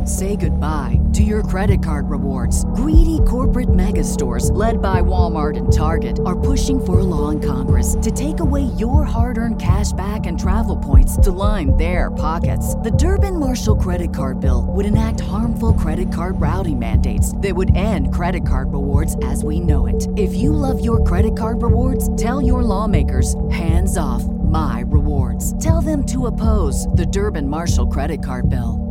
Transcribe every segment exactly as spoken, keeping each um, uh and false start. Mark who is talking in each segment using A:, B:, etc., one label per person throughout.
A: Say goodbye to your credit card rewards. Greedy corporate mega stores, led by Walmart and Target, are pushing for a law in Congress to take away your hard-earned cash back and travel points to line their pockets. The Durbin-Marshall credit card bill would enact harmful credit card routing mandates that would end credit card rewards as we know it. If you love your credit card rewards, tell your lawmakers, hands off my rewards. Tell them to oppose the Durbin-Marshall credit card bill.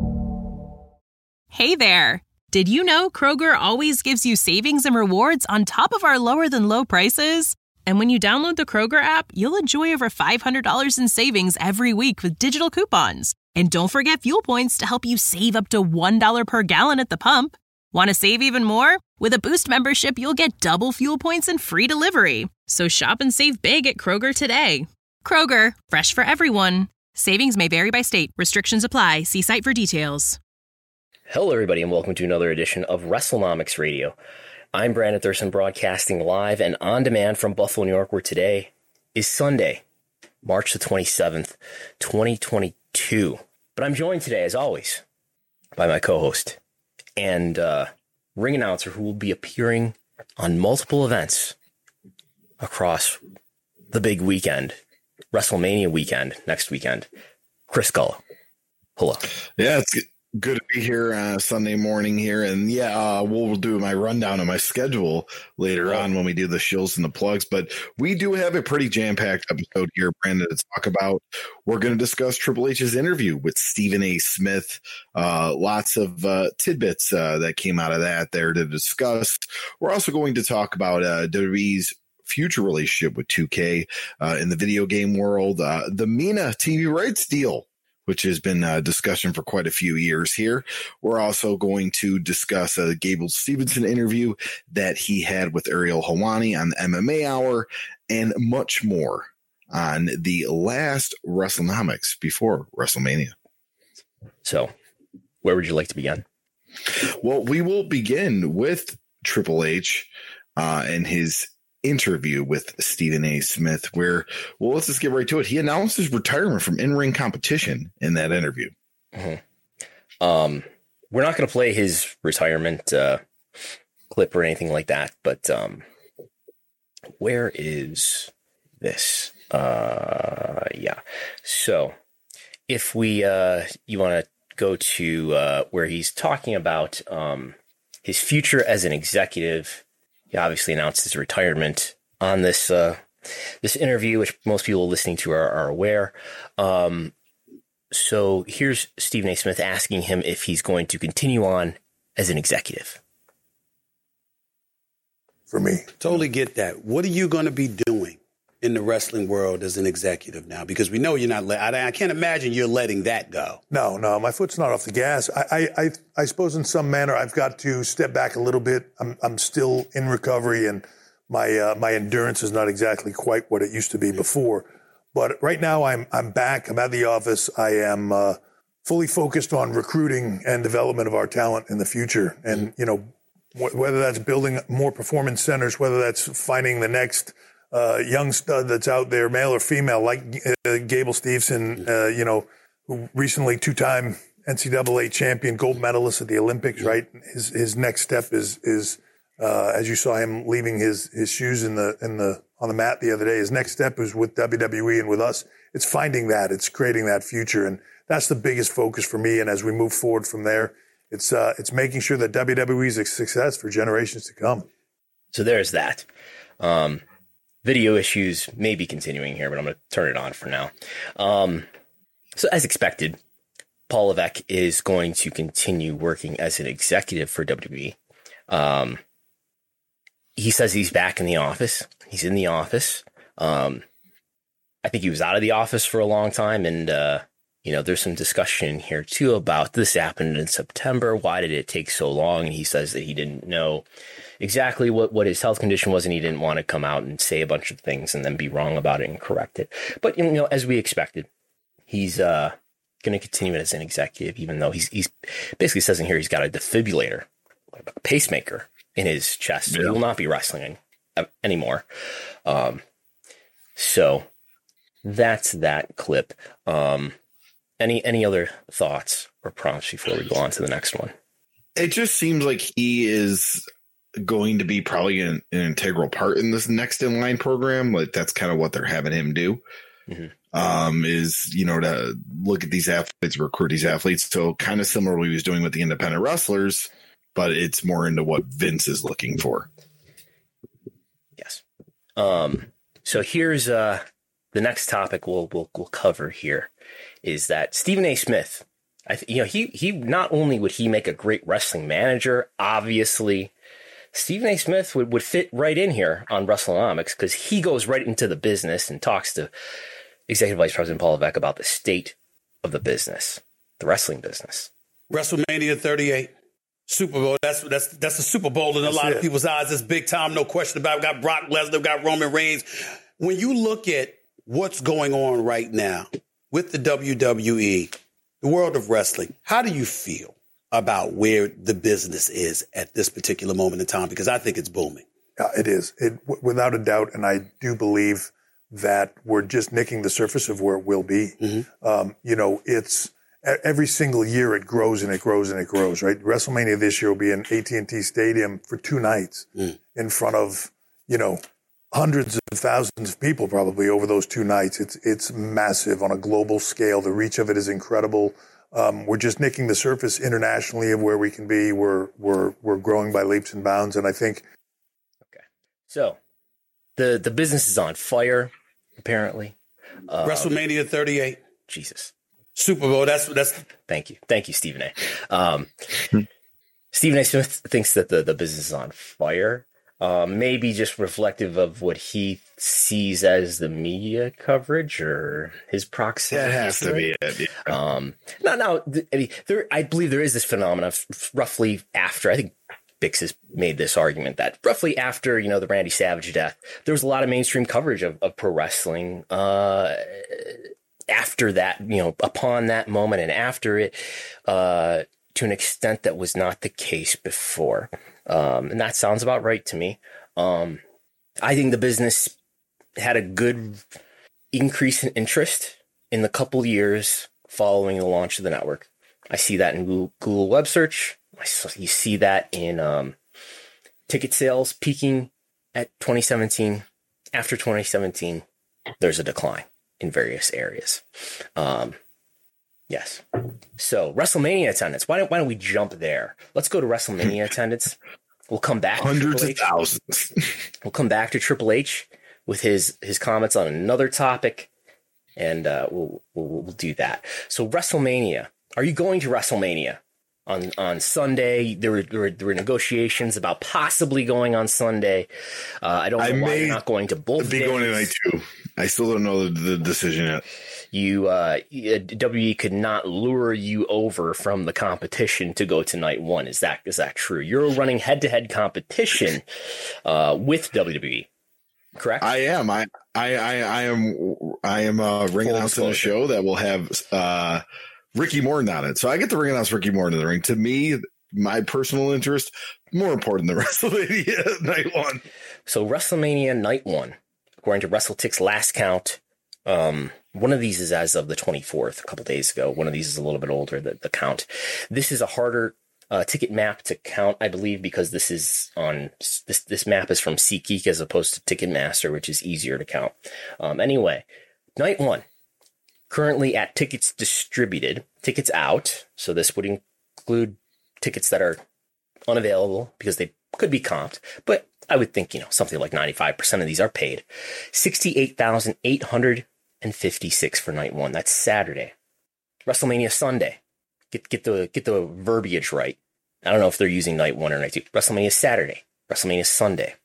B: Hey there! Did you know Kroger always gives you savings and rewards on top of our lower than low prices? And when you download the Kroger app, you'll enjoy over five hundred dollars in savings every week with digital coupons. And don't forget fuel points to help you save up to one dollar per gallon at the pump. Want to save even more? With a Boost membership, you'll get double fuel points and free delivery. So shop and save big at Kroger today. Kroger, fresh for everyone. Savings may vary by state. Restrictions apply. See site for details.
C: Hello, everybody, and welcome to another edition of WrestleNomics Radio. I'm Brandon Thurston, broadcasting live and on demand from Buffalo, New York, where today is Sunday, March the twenty-seventh, twenty twenty-two. But I'm joined today, as always, by my co-host and uh, ring announcer who will be appearing on multiple events across the big weekend, WrestleMania weekend, next weekend, Chris Gullo. Hello.
D: Yeah, it's good to be here uh, Sunday morning here. And yeah, uh, we'll do my rundown of my schedule later on when we do the shills and the plugs. But we do have a pretty jam-packed episode here, Brandon, to talk about. We're going to discuss Triple H's interview with Stephen A. Smith. Uh, lots of uh, tidbits uh, that came out of that there to discuss. We're also going to talk about uh, W W E's future relationship with two K uh, in the video game world, uh, the Mina T V rights deal, which has been a discussion for quite a few years here. We're also going to discuss a Gable Stevenson interview that he had with Ariel Helwani on the M M A Hour, and much more on the last WrestleNomics before WrestleMania.
C: So, where would you like to begin?
D: Well, we will begin with Triple H uh, and his interview with Stephen A. Smith, where, well, let's just get right to it. He announced his retirement from in-ring competition in that interview.
C: Mm-hmm. Um, we're not going to play his retirement uh, clip or anything like that, but um, where is this? Uh, yeah. So if we, uh, you want to go to uh, where he's talking about um, his future as an executive. He obviously announced his retirement on this uh, this interview, which most people listening to are, are aware. Um, so here's Stephen A. Smith asking him if he's going to continue on as an executive.
E: For me, totally get that. What are you going to be doing in the wrestling world as an executive now? Because we know you're not. Le- I, I can't imagine you're letting that go.
F: No, no, my foot's not off the gas. I, I, I, I suppose in some manner I've got to step back a little bit. I'm, I'm still in recovery, and my, uh, my endurance is not exactly quite what it used to be before. But right now I'm, I'm back. I'm at the office. I am uh, fully focused on recruiting and development of our talent in the future, and you know, wh- whether that's building more performance centers, whether that's finding the next Uh, young stud that's out there, male or female, like uh, Gable Stevenson, uh, you know, who recently two-time N C double A champion, gold medalist at the Olympics, right? His his next step is is uh, as you saw him leaving his his shoes in the in the on the mat the other day. His next step is with W W E and with us. It's finding that, it's creating that future, and that's the biggest focus for me. And as we move forward from there, it's uh, it's making sure that W W E is a success for generations to come.
C: So there's that. Um, Video issues may be continuing here, but I'm going to turn it on for now. Um, so as expected, Paul Levesque is going to continue working as an executive for W W E. Um, he says he's back in the office. He's in the office. Um, I think he was out of the office for a long time. And, uh, you know, there's some discussion here, too, about this happened in September. Why did it take so long? And he says that he didn't know exactly what, what his health condition was, and he didn't want to come out and say a bunch of things and then be wrong about it and correct it. But, you know, as we expected, he's uh, going to continue as an executive, even though he's, he's basically says in here he's got a defibrillator, a pacemaker in his chest. So yeah. He will not be wrestling anymore. Um, so that's that clip. Um, Any any other thoughts or prompts before we go on to the next one?
D: It just seems like he is going to be probably an, an integral part in this next in line program. Like that's kind of what they're having him do. Mm-hmm. Um, is, you know, to look at these athletes, recruit these athletes. So kind of similar to what he was doing with the independent wrestlers, but it's more into what Vince is looking for.
C: Yes. Um, so here's uh, the next topic we'll, we'll, we'll cover here is that Stephen A. Smith, I th- you know, he, he, not only would he make a great wrestling manager, obviously, Stephen A. Smith would, would fit right in here on WrestleNomics because he goes right into the business and talks to Executive Vice President Paul Levesque about the state of the business, the wrestling business.
E: WrestleMania thirty-eight, Super Bowl. That's that's that's the Super Bowl in a
F: That's
E: lot
F: it.
E: of people's eyes. It's big time, no question about it. We've got Brock Lesnar, we've got Roman Reigns. When you look at what's going on right now with the W W E, the world of wrestling, how do you feel about where the business is at this particular moment in time? Because I think it's booming.
F: Yeah, it is. It w- without a doubt, and I do believe that we're just nicking the surface of where it will be. Mm-hmm. Um, you know, it's every single year it grows and it grows and it grows, right? WrestleMania this year will be in A T and T Stadium for two nights mm. in front of, you know, hundreds of thousands of people probably over those two nights. It's it's massive on a global scale. The reach of it is incredible. Um, we're just nicking the surface internationally of where we can be. We're we're we're growing by leaps and bounds, and I think.
C: Okay, so the the business is on fire. Apparently,
E: um, WrestleMania thirty-eight,
C: Jesus,
E: Super Bowl. That's that's.
C: Thank you, thank you, Stephen A. Um, Stephen A. Smith thinks that the, the business is on fire. Um, maybe just reflective of what he sees as the media coverage or his proximity.
D: That has to be it. Yeah.
C: Um, no, no. I mean, there. I believe there is this phenomenon of roughly after. I think Bix has made this argument that roughly after, you know, the Randy Savage death, there was a lot of mainstream coverage of, of pro wrestling. Uh, after that, you know, upon that moment and after it, uh, to an extent that was not the case before. Um, and that sounds about right to me. Um, I think the business had a good increase in interest in the couple years following the launch of the network. I see that in Google, Google web search. You see that in um, ticket sales peaking at twenty seventeen. After twenty seventeen, there's a decline in various areas. Um, yes. So WrestleMania attendance. Why don't Why don't we jump there? Let's go to WrestleMania attendance. We'll come back.
D: Hundreds
C: to
D: of thousands.
C: We'll come back to Triple H with his his comments on another topic, and uh, we'll, we'll we'll do that. So WrestleMania. Are you going to WrestleMania? On on Sunday, there were, there were there were negotiations about possibly going on Sunday. Uh, I don't know
D: I
C: why
D: may
C: you're not going to both.
D: Be
C: days.
D: going tonight too. I still don't know the, the decision yet.
C: You uh, W W E could not lure you over from the competition to go to night one. Is that is that true? You're running head to head competition uh, with W W E, correct?
D: I am. I I I, I am. I am uh, ring
C: Full
D: announcing a show that will have. Uh, Ricky Morton on it. So I get to ring announce Ricky Morton in the ring. To me, my personal interest, more important than WrestleMania night one.
C: So WrestleMania night one, according to WrestleTic's last count, um, one of these is as of the twenty-fourth, a couple days ago. One of these is a little bit older, the, the count. This is a harder uh, ticket map to count, I believe, because this is on this this map is from SeatGeek as opposed to Ticketmaster, which is easier to count. Um, anyway, night one. Currently at tickets distributed, tickets out. So this would include tickets that are unavailable because they could be comped. But I would think, you know, something like ninety-five percent of these are paid. sixty-eight thousand eight hundred fifty-six for night one. That's Saturday. WrestleMania Sunday. Get get the get the verbiage right. I don't know if they're using night one or night two. WrestleMania Saturday. WrestleMania Sunday.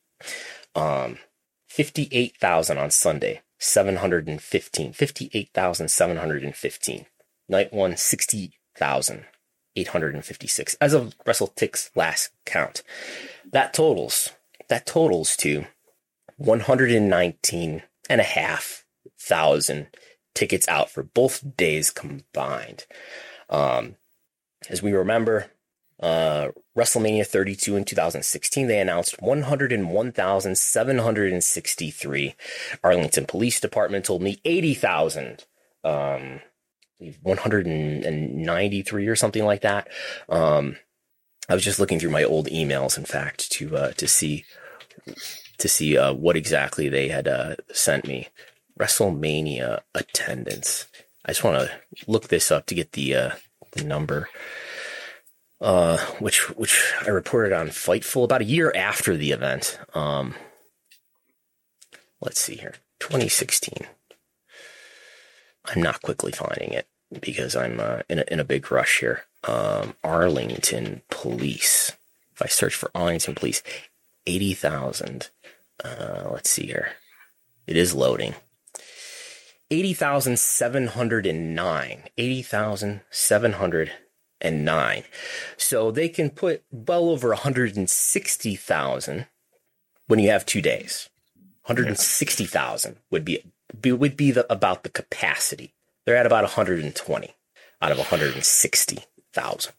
C: Um, fifty-eight thousand on Sunday. seven hundred fifteen. fifty-eight thousand seven hundred fifteen. Night one, sixty thousand eight hundred fifty-six. As of WrestleTic's last count. That totals, that totals to one hundred nineteen and a half thousand tickets out for both days combined. Um, as we remember, uh, WrestleMania thirty-two in two thousand sixteen, they announced one hundred one thousand seven hundred sixty-three. Arlington Police Department told me eighty thousand um, one hundred ninety-three or something like that. Um, I was just looking through my old emails, in fact, to uh, to see to see uh, what exactly they had uh, sent me. WrestleMania attendance. I just want to look this up to get the uh, the number, uh, which which I reported on Fightful about a year after the event. Um, let's see here, twenty sixteen. I'm not quickly finding it because I'm uh, in a, in a big rush here. Um, Arlington Police. If I search for Arlington Police, eighty thousand. Uh, let's see here. It is loading. eighty thousand seven hundred nine. eighty thousand seven hundred nine. So they can put well over one hundred sixty thousand when you have two days. one hundred sixty thousand would be, be would be the, about the capacity. They're at about one hundred twenty out of one hundred sixty thousand.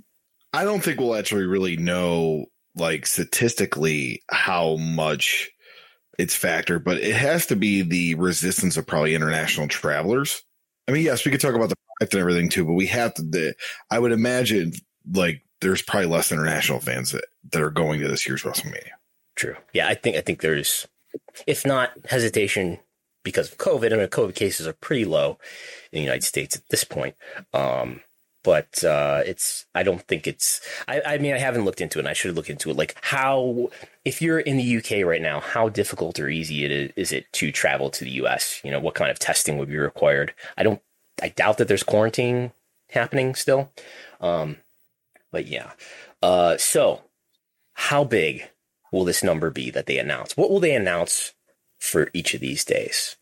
D: I don't think we'll actually really know, like, statistically how much it's factored, but it has to be the resistance of probably international travelers. I mean, yes, we could talk about the product and everything too, but we have to, the, I would imagine, like, there's probably less international fans that, that are going to this year's WrestleMania.
C: True. Yeah, I think I think there's, if not hesitation because of COVID, I mean, COVID cases are pretty low in the United States at this point. Um, but uh, it's, I don't think it's, I, I mean, I haven't looked into it and I should look into it. Like how, if you're in the U K right now, how difficult or easy it is, is it to travel to the U S? You know, what kind of testing would be required? I don't, I doubt that there's quarantine happening still. Um, but yeah. Uh, so how big will this number be that they announce? What will they announce for each of these days?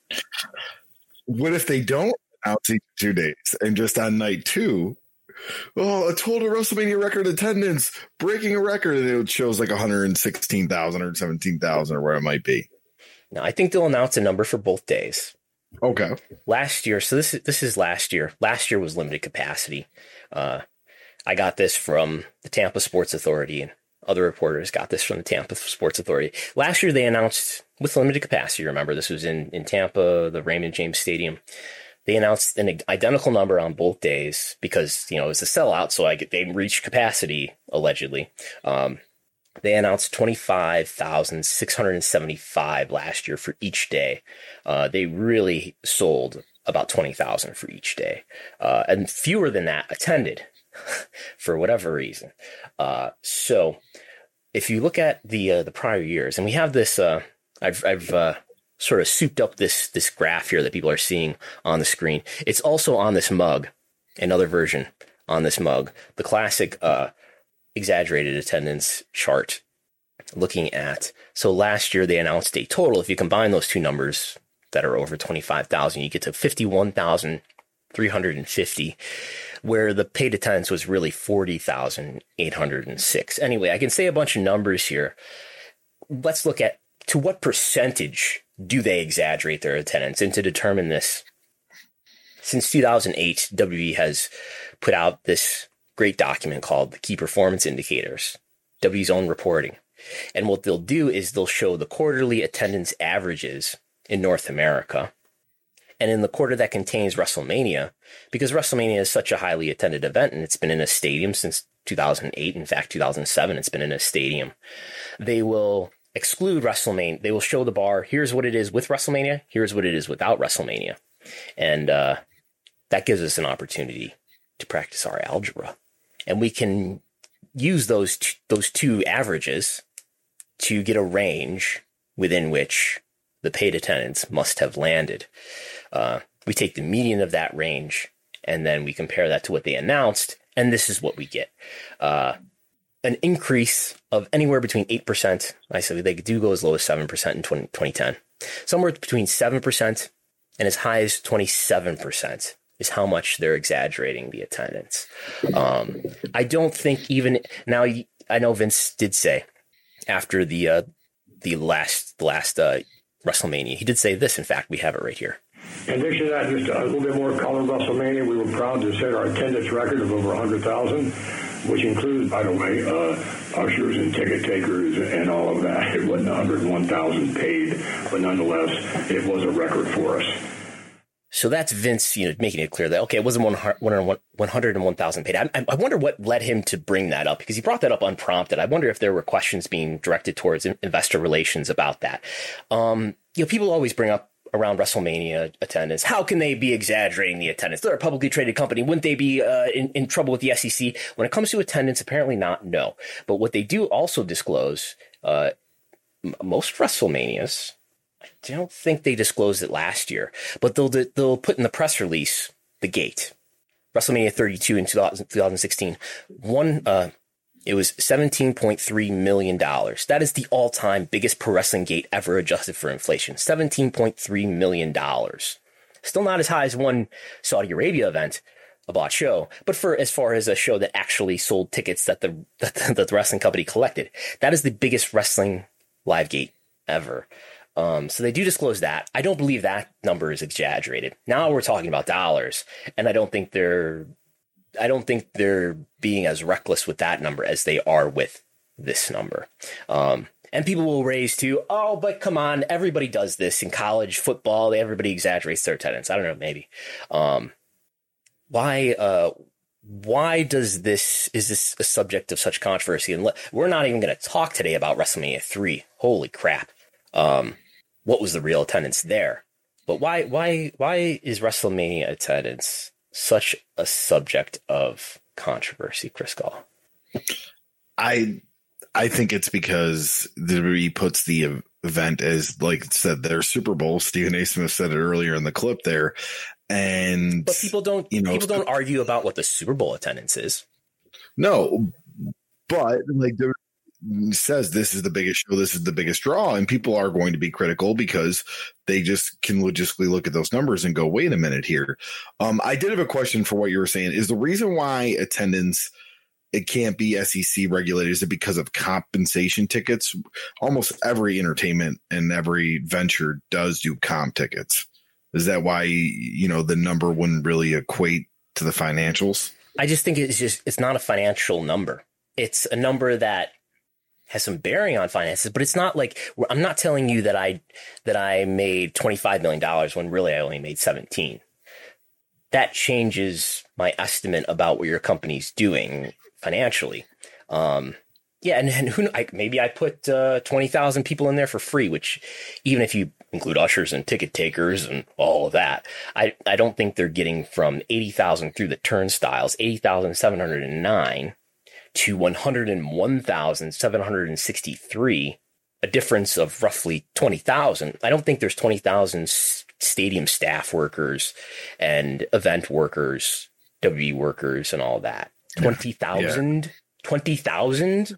D: What if they don't announce each two days and just on night two, oh, a total WrestleMania record attendance, breaking a record, and it shows like one hundred sixteen thousand or seventeen thousand or where it might be?
C: No, I think they'll announce a number for both days.
D: Okay.
C: Last year, so this is this is last year. Last year was limited capacity. Uh, I got this from the Tampa Sports Authority, and other reporters got this from the Tampa Sports Authority. Last year, they announced with limited capacity. Remember, this was in in Tampa, the Raymond James Stadium. They announced an identical number on both days because, you know, it was a sellout, so I get, they reached capacity, allegedly. Um, they announced twenty-five thousand six hundred seventy-five last year for each day. Uh, they really sold about twenty thousand for each day. Uh, and fewer than that attended for whatever reason. Uh, so if you look at the uh, the prior years, and we have this, uh, I've, I've uh, sort of souped up this this graph here that people are seeing on the screen. It's also on this mug, another version on this mug, the classic uh, exaggerated attendance chart. Looking at, so last year they announced a total, if you combine those two numbers that are over twenty-five thousand, you get to fifty-one thousand three hundred fifty, where the paid attendance was really forty thousand eight hundred six. Anyway, I can say a bunch of numbers here. Let's look at to what percentage do they exaggerate their attendance? And to determine this, since two thousand eight, W W E has put out this great document called the Key Performance Indicators, W W's own reporting. And what they'll do is they'll show the quarterly attendance averages in North America. And in the quarter that contains WrestleMania, because WrestleMania is such a highly attended event and it's been in a stadium since two thousand eight, in fact, two thousand seven, it's been in a stadium, they will exclude WrestleMania. They will show the bar. Here's what it is with WrestleMania. Here's what it is without WrestleMania. And uh, that gives us an opportunity to practice our algebra. And we can use those t- those two averages to get a range within which the paid attendance must have landed. Uh, we take the median of that range, and then we compare that to what they announced, and this is what we get. Uh, an increase of anywhere between eight percent. I said they do go as low as seven percent in twenty ten. Somewhere between seven percent and as high as twenty-seven percent is how much they're exaggerating the attendance. Um, I don't think even now, I know Vince did say after the uh, the last the last uh, WrestleMania, he did say this. In fact, we have it right here.
G: In addition to that, just a little bit more color WrestleMania, we were proud to set our attendance record of over one hundred thousand, which includes, by the way, uh, ushers and ticket takers and all of that. It wasn't one hundred one thousand paid, but nonetheless, it was a record for us.
C: So that's Vince, you know, making it clear that, okay, it wasn't one hundred one thousand paid. I, I wonder what led him to bring that up, because he brought that up unprompted. I wonder if there were questions being directed towards investor relations about that. Um, you know, people always bring up around WrestleMania attendance. How can they be exaggerating the attendance? They're a publicly traded company. Wouldn't they be uh, in, in trouble with the S E C? When it comes to attendance, apparently not, no. But what they do also disclose, uh, m- most WrestleManias, I don't think they disclosed it last year, but they'll they'll put in the press release the gate. WrestleMania thirty-two in two thousand, twenty sixteen, one uh, it was seventeen point three million dollars. That is the all-time biggest pro wrestling gate ever adjusted for inflation. seventeen point three million dollars. Still not as high as one Saudi Arabia event, a bought show, but for as far as a show that actually sold tickets that the that the, that the wrestling company collected, that is the biggest wrestling live gate ever. Um, so they do disclose that. I don't believe that number is exaggerated. Now we're talking about dollars, and I don't think they're, I don't think they're being as reckless with that number as they are with this number. Um, and people will raise too, oh, but come on, everybody does this in college football. Everybody exaggerates their attendance. I don't know, maybe. Um, why, uh, why does this, is this a subject of such controversy? And we're not even going to talk today about WrestleMania three. Holy crap. Um, what was the real attendance there? But why, why, why is WrestleMania attendance such a subject of controversy, Chris Gall?
D: I, I think it's because he puts the event as, like it said, their Super Bowl. Stephen A. Smith said it earlier in the clip there. And
C: but people don't, you know, people don't argue about what the Super Bowl attendance is.
D: No, but like there, says this is the biggest show, this is the biggest draw, and people are going to be critical because they just can logistically look at those numbers and go, wait a minute here. Um, I did have a question for what you were saying. Is the reason why attendance, it can't be S E C regulated, is it because of compensation tickets? Almost every entertainment and every venture does do comp tickets. Is that why, you know, the number wouldn't really equate to the financials?
C: I just think it's just, it's not a financial number. It's a number that has some bearing on finances, but it's not like, I'm not telling you that I that I made twenty-five million dollars when really I only made seventeen. That changes my estimate about what your company's doing financially. Um, yeah, and, and who I, maybe I put uh, twenty thousand people in there for free, which even if you include ushers and ticket takers and all of that, I, I don't think they're getting from eighty thousand through the turnstiles, eighty thousand seven hundred nine, to one hundred one thousand seven hundred sixty-three, a difference of roughly twenty thousand. I don't think there's twenty thousand stadium staff workers and event workers, W W E workers and all that. twenty thousand? Yeah. twenty thousand?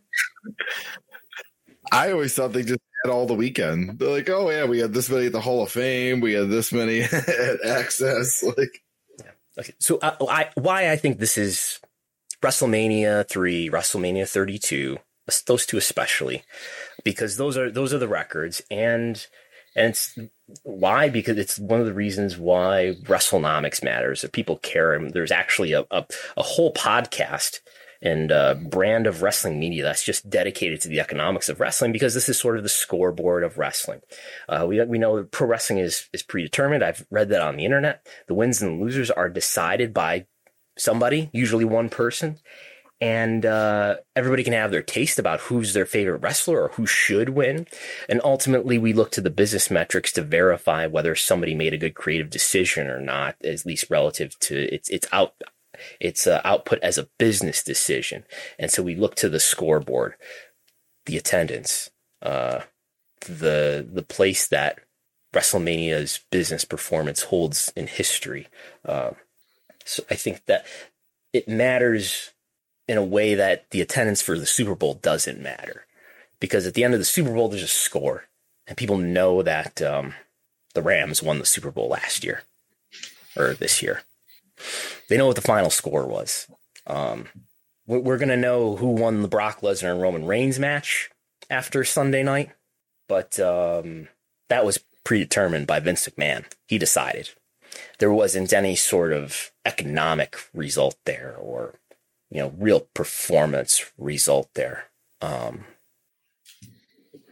D: I always thought they just had all the weekend. They're like, oh, yeah, we had this many at the Hall of Fame. We had this many at Access. Like,
C: yeah. Okay. So uh, I, why I think this is WrestleMania three, WrestleMania thirty-two, those two especially, because those are those are the records, and and it's why, because it's one of the reasons why WrestleNomics matters. If people care, and there's actually a, a a whole podcast and uh, brand of wrestling media that's just dedicated to the economics of wrestling, because this is sort of the scoreboard of wrestling. Uh, we we know pro wrestling is is predetermined. I've read that on the internet. The wins and losers are decided by somebody, usually one person, and uh, everybody can have their taste about who's their favorite wrestler or who should win. And ultimately, we look to the business metrics to verify whether somebody made a good creative decision or not, at least relative to its its out its uh, output as a business decision. And so we look to the scoreboard, the attendance, uh, the the place that WrestleMania's business performance holds in history. Uh, So I think that it matters in a way that the attendance for the Super Bowl doesn't matter, because at the end of the Super Bowl, there's a score, and people know that um, the Rams won the Super Bowl last year or this year. They know what the final score was. Um, we're going to know who won the Brock Lesnar and Roman Reigns match after Sunday night, but um, that was predetermined by Vince McMahon. He decided. There wasn't any sort of economic result there, or, you know, real performance result there. Um,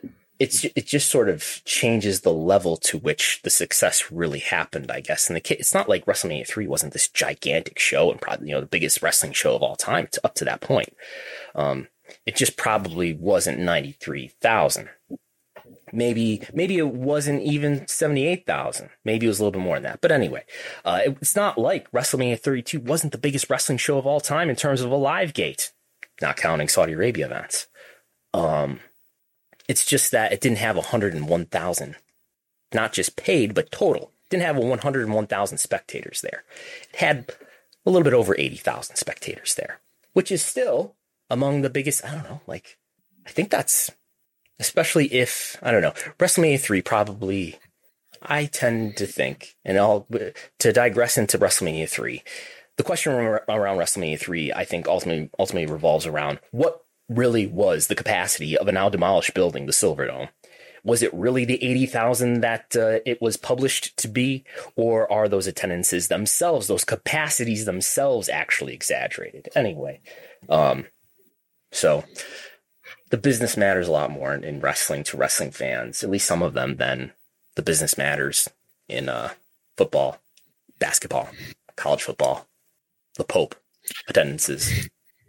C: it's it just sort of changes the level to which the success really happened, I guess. And the it's not like WrestleMania three wasn't this gigantic show and probably, you know, the biggest wrestling show of all time to, up to that point. Um, it just probably wasn't ninety-three thousand. Maybe maybe it wasn't even seventy-eight thousand. Maybe it was a little bit more than that. But anyway, uh, it, it's not like WrestleMania thirty-two wasn't the biggest wrestling show of all time in terms of a live gate, not counting Saudi Arabia events. Um, it's just that it didn't have one hundred one thousand, not just paid, but total. It didn't have one hundred one thousand spectators there. It had a little bit over eighty thousand spectators there, which is still among the biggest. I don't know, like, I think that's, especially if, I don't know, WrestleMania three probably, I tend to think, and I'll, to digress into WrestleMania three, the question around WrestleMania three, I think ultimately, ultimately revolves around what really was the capacity of a now demolished building, the Silverdome. Was it really the eighty thousand that uh, it was published to be, or are those attendances themselves, those capacities themselves actually exaggerated? Anyway, um, so the business matters a lot more in, in wrestling to wrestling fans, at least some of them, than the business matters in uh, football, basketball, college football, the Pope, attendances.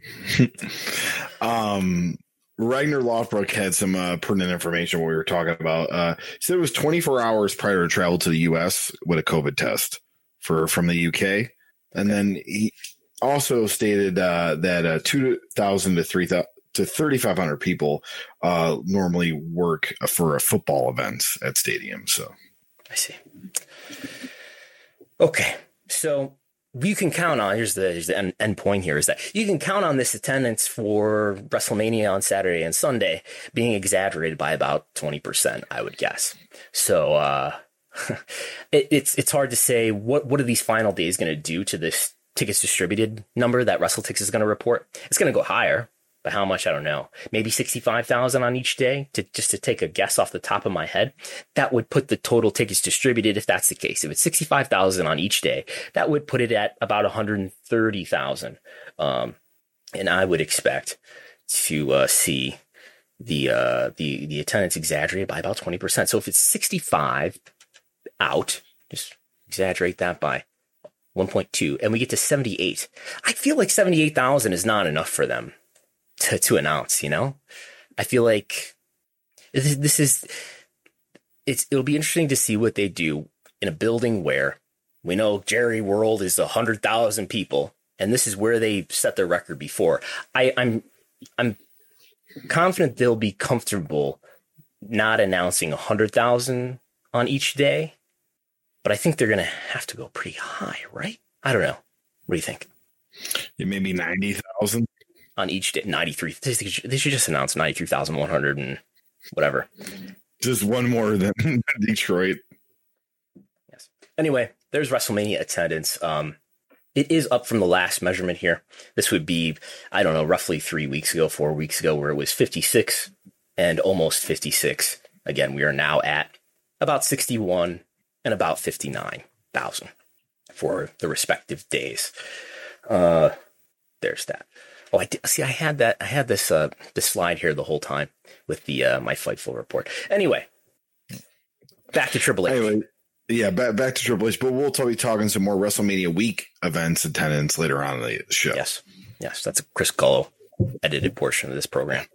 D: um, Ragnar Lothbrok had some uh, pertinent information what we were talking about. Uh, he said it was twenty-four hours prior to travel to the U S with a COVID test for from the U K. And then he also stated uh, that uh, two thousand to three thousand to thirty-five hundred people uh, normally work for a football events at stadiums. So
C: I see. Okay. So you can count on, here's the, here's the end, end point here, is that you can count on this attendance for WrestleMania on Saturday and Sunday being exaggerated by about twenty percent, I would guess. So uh, it, it's it's hard to say what, what are these final days going to do to this tickets distributed number that WrestleTix is going to report. It's going to go higher, but how much, I don't know. Maybe sixty-five thousand on each day, to just to take a guess off the top of my head. That would put the total tickets distributed, if that's the case. If it's sixty-five thousand on each day, that would put it at about one hundred thirty thousand. Um, and I would expect to uh, see the, uh, the, the attendance exaggerated by about twenty percent. So if it's sixty-five out, just exaggerate that by one point two, and we get to seventy-eight. I feel like seventy-eight thousand is not enough for them to, to announce, you know. I feel like this, this is, it's, it'll be interesting to see what they do in a building where we know Jerry World is a hundred thousand people, and this is where they set their record before. I, I'm, I'm confident they'll be comfortable not announcing a hundred thousand on each day, but I think they're going to have to go pretty high, right? I don't know. What do you think?
D: Yeah, maybe ninety thousand. On
C: each day, ninety-three. They should just announce ninety-three thousand one hundred and whatever.
D: Just one more than Detroit.
C: Yes. Anyway, there's WrestleMania attendance. Um, it is up from the last measurement here. This would be, I don't know, roughly three weeks ago, four weeks ago, where it was fifty-six and almost fifty-six. Again, we are now at about sixty-one and about fifty-nine thousand for the respective days. Uh, there's that. Oh, I did, see. I had that. I had this uh, this slide here the whole time with the uh, my Fightful report. Anyway, back to Triple H.
D: Anyway, yeah, back back to Triple H. But we'll be talking some more WrestleMania week events attendance later on in the show.
C: Yes, yes, that's a Chris Gullo edited portion of this program.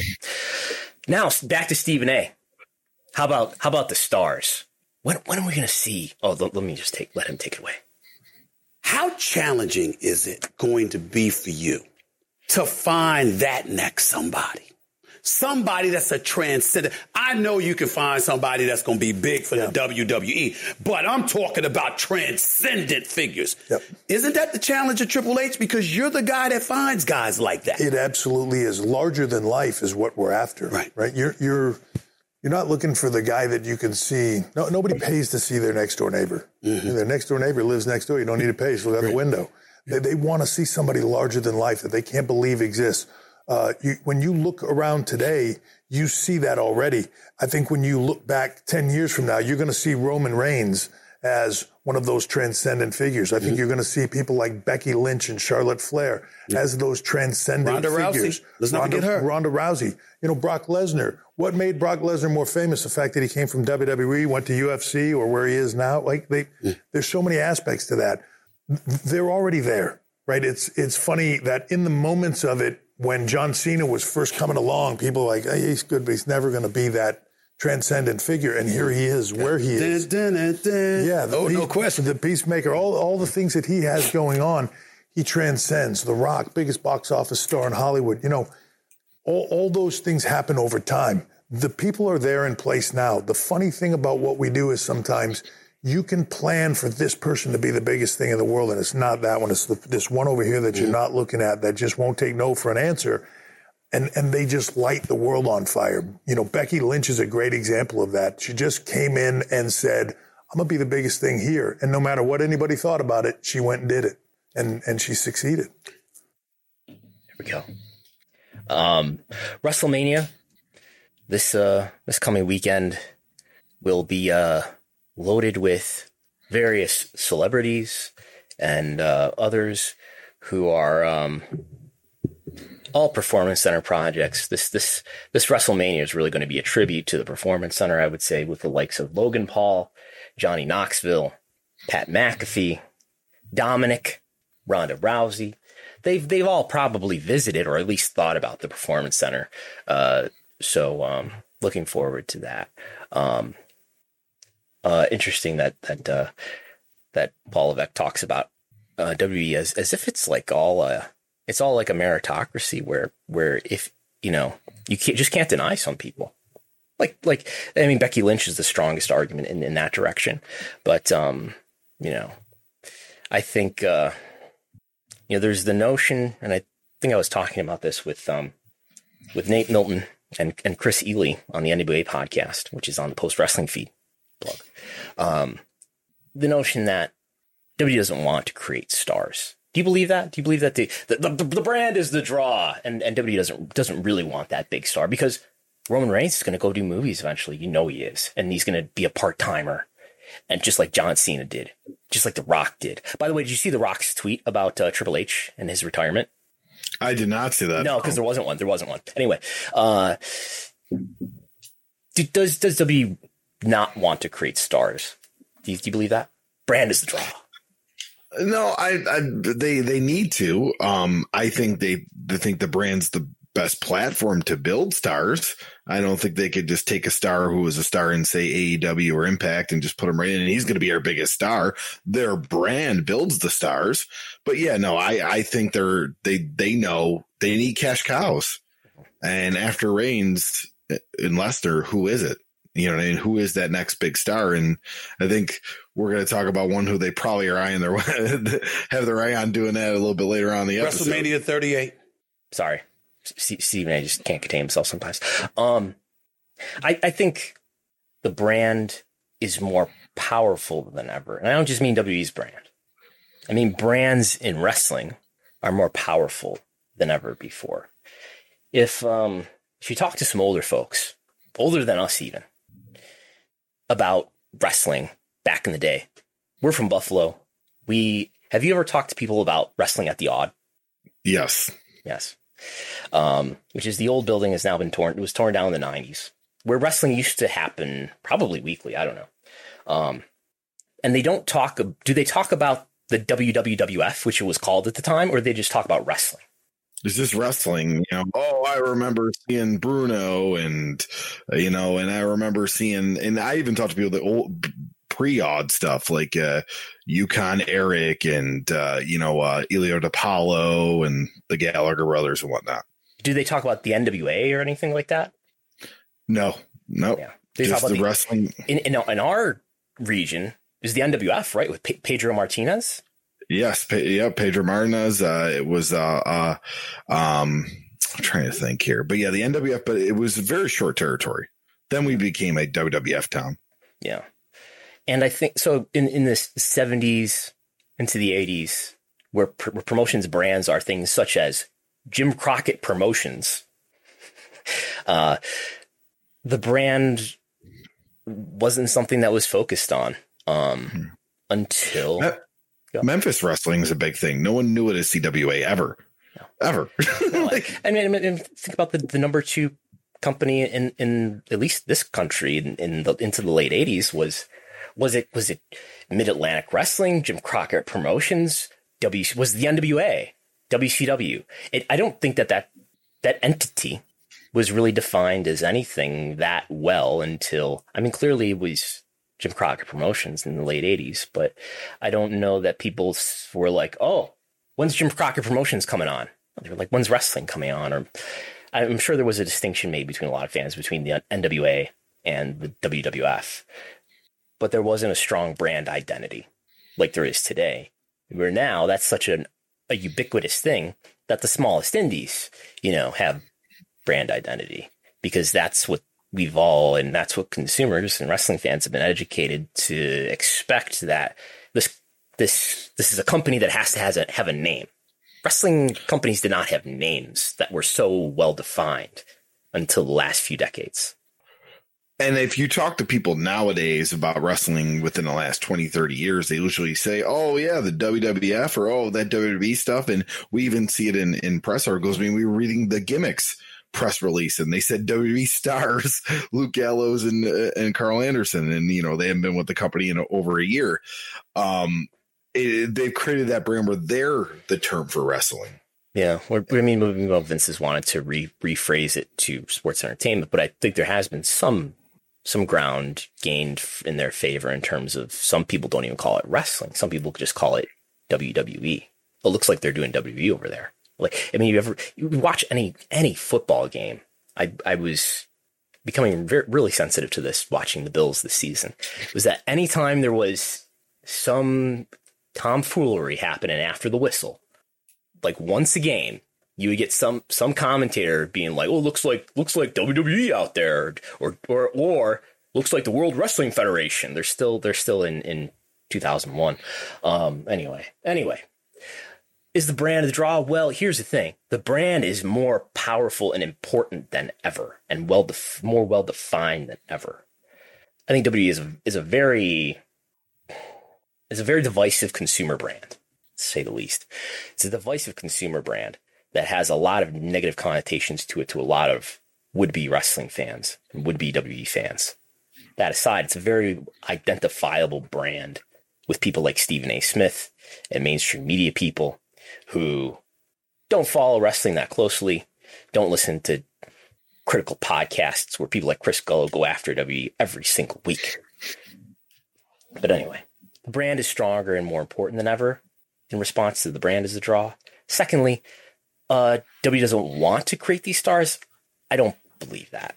C: Now back to Stephen A. How about how about the stars? When when are we going to see? Oh, let, let me just take let him take it away.
E: How challenging is it going to be for you to find that next somebody? Somebody that's a transcendent. I know you can find somebody that's going to be big for yeah. the W W E, but I'm talking about transcendent figures. Yep. Isn't that the challenge of Triple H? Because you're the guy that finds guys like that.
F: It absolutely is. Larger than life is what we're after.
E: Right.
F: Right. You're you're you're not looking for the guy that you can see. No, nobody pays to see their next door neighbor. Mm-hmm. Their next door neighbor lives next door. You don't need to pay. Just look out right. the window. They, they want to see somebody larger than life that they can't believe exists. Uh, you, when you look around today, you see that already. I think when you look back ten years from now, you're going to see Roman Reigns as one of those transcendent figures. I think mm-hmm. you're going to see people like Becky Lynch and Charlotte Flair mm-hmm. as those transcendent
E: Ronda
F: figures.
E: Rousey. Let's not
F: Ronda,
E: forget her.
F: Ronda Rousey. You know, Brock Lesnar. What made Brock Lesnar more famous? The fact that he came from W W E, went to U F C, or where he is now. Like they, mm-hmm. there's so many aspects to that. They're already there, right? It's it's funny that in the moments of it, when John Cena was first coming along, people were like, hey, he's good, but he's never going to be that transcendent figure. And here he is, where he is.
E: Dun, dun, dun, dun.
F: Yeah. The
E: oh,
F: peace,
E: no question.
F: The Peacemaker, all, all the things that he has going on, he transcends. The Rock, biggest box office star in Hollywood. You know, all, all those things happen over time. The people are there in place now. The funny thing about what we do is sometimes you can plan for this person to be the biggest thing in the world, and it's not that one. It's the, this one over here that you're not looking at that just won't take no for an answer, and and they just light the world on fire. You know, Becky Lynch is a great example of that. She just came in and said, I'm going to be the biggest thing here, and no matter what anybody thought about it, she went and did it, and, and she succeeded.
C: There we go. Um, WrestleMania, this, uh, this coming weekend will be... Uh, loaded with various celebrities and uh, others who are um, all Performance Center projects. This this this WrestleMania is really going to be a tribute to the Performance Center, I would say, with the likes of Logan Paul, Johnny Knoxville, Pat McAfee, Dominic, Ronda Rousey. They've they've all probably visited or at least thought about the Performance Center. Uh, so um, looking forward to that. Um, Uh, interesting that that uh, that Paul Levesque talks about uh, W W E as as if it's like all uh, it's all like a meritocracy where where if you know you can't, just can't deny some people. Like like I mean Becky Lynch is the strongest argument in, in that direction, but um, you know I think uh, you know there's the notion, and I think I was talking about this with um with Nate Milton and and Chris Ely on the N W A podcast, which is on the Post Wrestling feed. Blog. Um, the notion that W W E doesn't want to create stars. Do you believe that? Do you believe that the the, the, the brand is the draw, and, and W W E doesn't doesn't really want that big star because Roman Reigns is going to go do movies eventually. You know he is, and he's going to be a part timer, and just like John Cena did, just like The Rock did. By the way, did you see The Rock's tweet about uh, Triple H and his retirement?
D: I did not see that.
C: No, because there wasn't one. There wasn't one. Anyway, uh, do, does does W W E not want to create stars? Do you, do you believe that? Brand is the draw.
D: No, I, I they they need to. Um, I think they they think the brand's the best platform to build stars. I don't think they could just take a star who was a star in say A E W or Impact and just put him right in and he's going to be our biggest star. Their brand builds the stars. But yeah, no, I I think they're they they know they need cash cows. And after Reigns in Leicester, who is it? You know, and who is that next big star? And I think we're going to talk about one who they probably are eyeing their have their eye on doing that a little bit later on in the episode.
E: WrestleMania thirty-eight.
C: Sorry, Stephen A. just can't contain himself sometimes. Um, I, I think the brand is more powerful than ever, and I don't just mean W W E's brand. I mean brands in wrestling are more powerful than ever before. If um, if you talk to some older folks, older than us even, about wrestling back in the day. We're from Buffalo. We have you ever talked to people about wrestling at the Odd?
D: Yes.
C: Yes. Um, which is the old building has now been torn. It was torn down in the nineties, where wrestling used to happen probably weekly. I don't know. Um, and they don't talk. Do they talk about the W W F, which it was called at the time, or do they just talk about wrestling?
D: It's just wrestling, you know. Oh, I remember seeing Bruno and, uh, you know, and I remember seeing, and I even talked to people that old pre-odd stuff like uh, Yukon Eric and, uh, you know, uh, Elio DiPaolo and the Gallagher brothers and whatnot.
C: Do they talk about the N W A or anything like that?
D: No, no.
C: Yeah.
D: Just the, the wrestling.
C: In, in, in our region is the N W F, right? With Pe- Pedro Martinez?
D: Yes, Pe- yeah, Pedro Martinez. Uh, it was, uh, uh, um, I'm trying to think here, but yeah, the N W F, but it was a very short territory. Then we became a W W F town.
C: Yeah. And I think so in, in the seventies into the eighties, where, pr- where promotions brands are things such as Jim Crockett Promotions, uh, the brand wasn't something that was focused on. um,
D: Hmm.
C: until
D: Me-
C: Go.
D: Memphis wrestling is a big thing. No one knew it as C W A ever,
C: No.
D: ever.
C: like, I mean, I mean, think about the, the number two company in, in at least this country in, in the into the late eighties was was it was it Mid Atlantic Wrestling, Jim Crockett Promotions, W was the N W A, W C W. It, I don't think that, that that entity was really defined as anything that well until, I mean, clearly it was Jim Crockett Promotions in the late eighties, but I don't know that people were like, oh, when's Jim Crockett Promotions coming on? They were like, when's wrestling coming on? Or I'm sure there was a distinction made between a lot of fans between the N W A and the W W F, but there wasn't a strong brand identity like there is today. Where now that's such an, a ubiquitous thing that the smallest indies, you know, have brand identity, because that's what we've all, and that's what consumers and wrestling fans have been educated to expect, that this this this is a company that has to has a, have a name. Wrestling companies did not have names that were so well defined until the last few decades.
D: And if you talk to people nowadays about wrestling within the last twenty, thirty years, they usually say, oh, yeah, the W W F, or oh, that W W E stuff. And we even see it in, in press articles. I mean, we were reading the Gimmicks press release, and they said W W E stars Luke Gallows and uh, and Carl Anderson, and you know they haven't been with the company in over a year. Um, it, they've created that brand where they're the term for wrestling.
C: Yeah, I mean, well, Vince has wanted to re- rephrase it to sports entertainment, but I think there has been some some ground gained in their favor in terms of some people don't even call it wrestling. Some people just call it W W E. It looks like they're doing W W E over there. Like, I mean, you ever you watch any any football game? I I was becoming very, really sensitive to this watching the Bills this season. Was that anytime there was some tomfoolery happening after the whistle, like once a game, you would get some some commentator being like, "Oh, looks like looks like W W E out there," or or or looks like the World Wrestling Federation. They're still they're still in in two thousand one. Um, anyway, anyway. Is the brand the draw? Well, here's the thing. The brand is more powerful and important than ever, and well def- more well-defined than ever. I think W W E is a, is a very is a very divisive consumer brand, to say the least. It's a divisive consumer brand that has a lot of negative connotations to it to a lot of would-be wrestling fans and would-be W W E fans. That aside, it's a very identifiable brand with people like Stephen A. Smith and mainstream media people who don't follow wrestling that closely, don't listen to critical podcasts where people like Chris Gullo go after W W E every single week. But anyway, the brand is stronger and more important than ever in response to the brand as a draw. Secondly, uh, W W E doesn't want to create these stars. I don't believe that.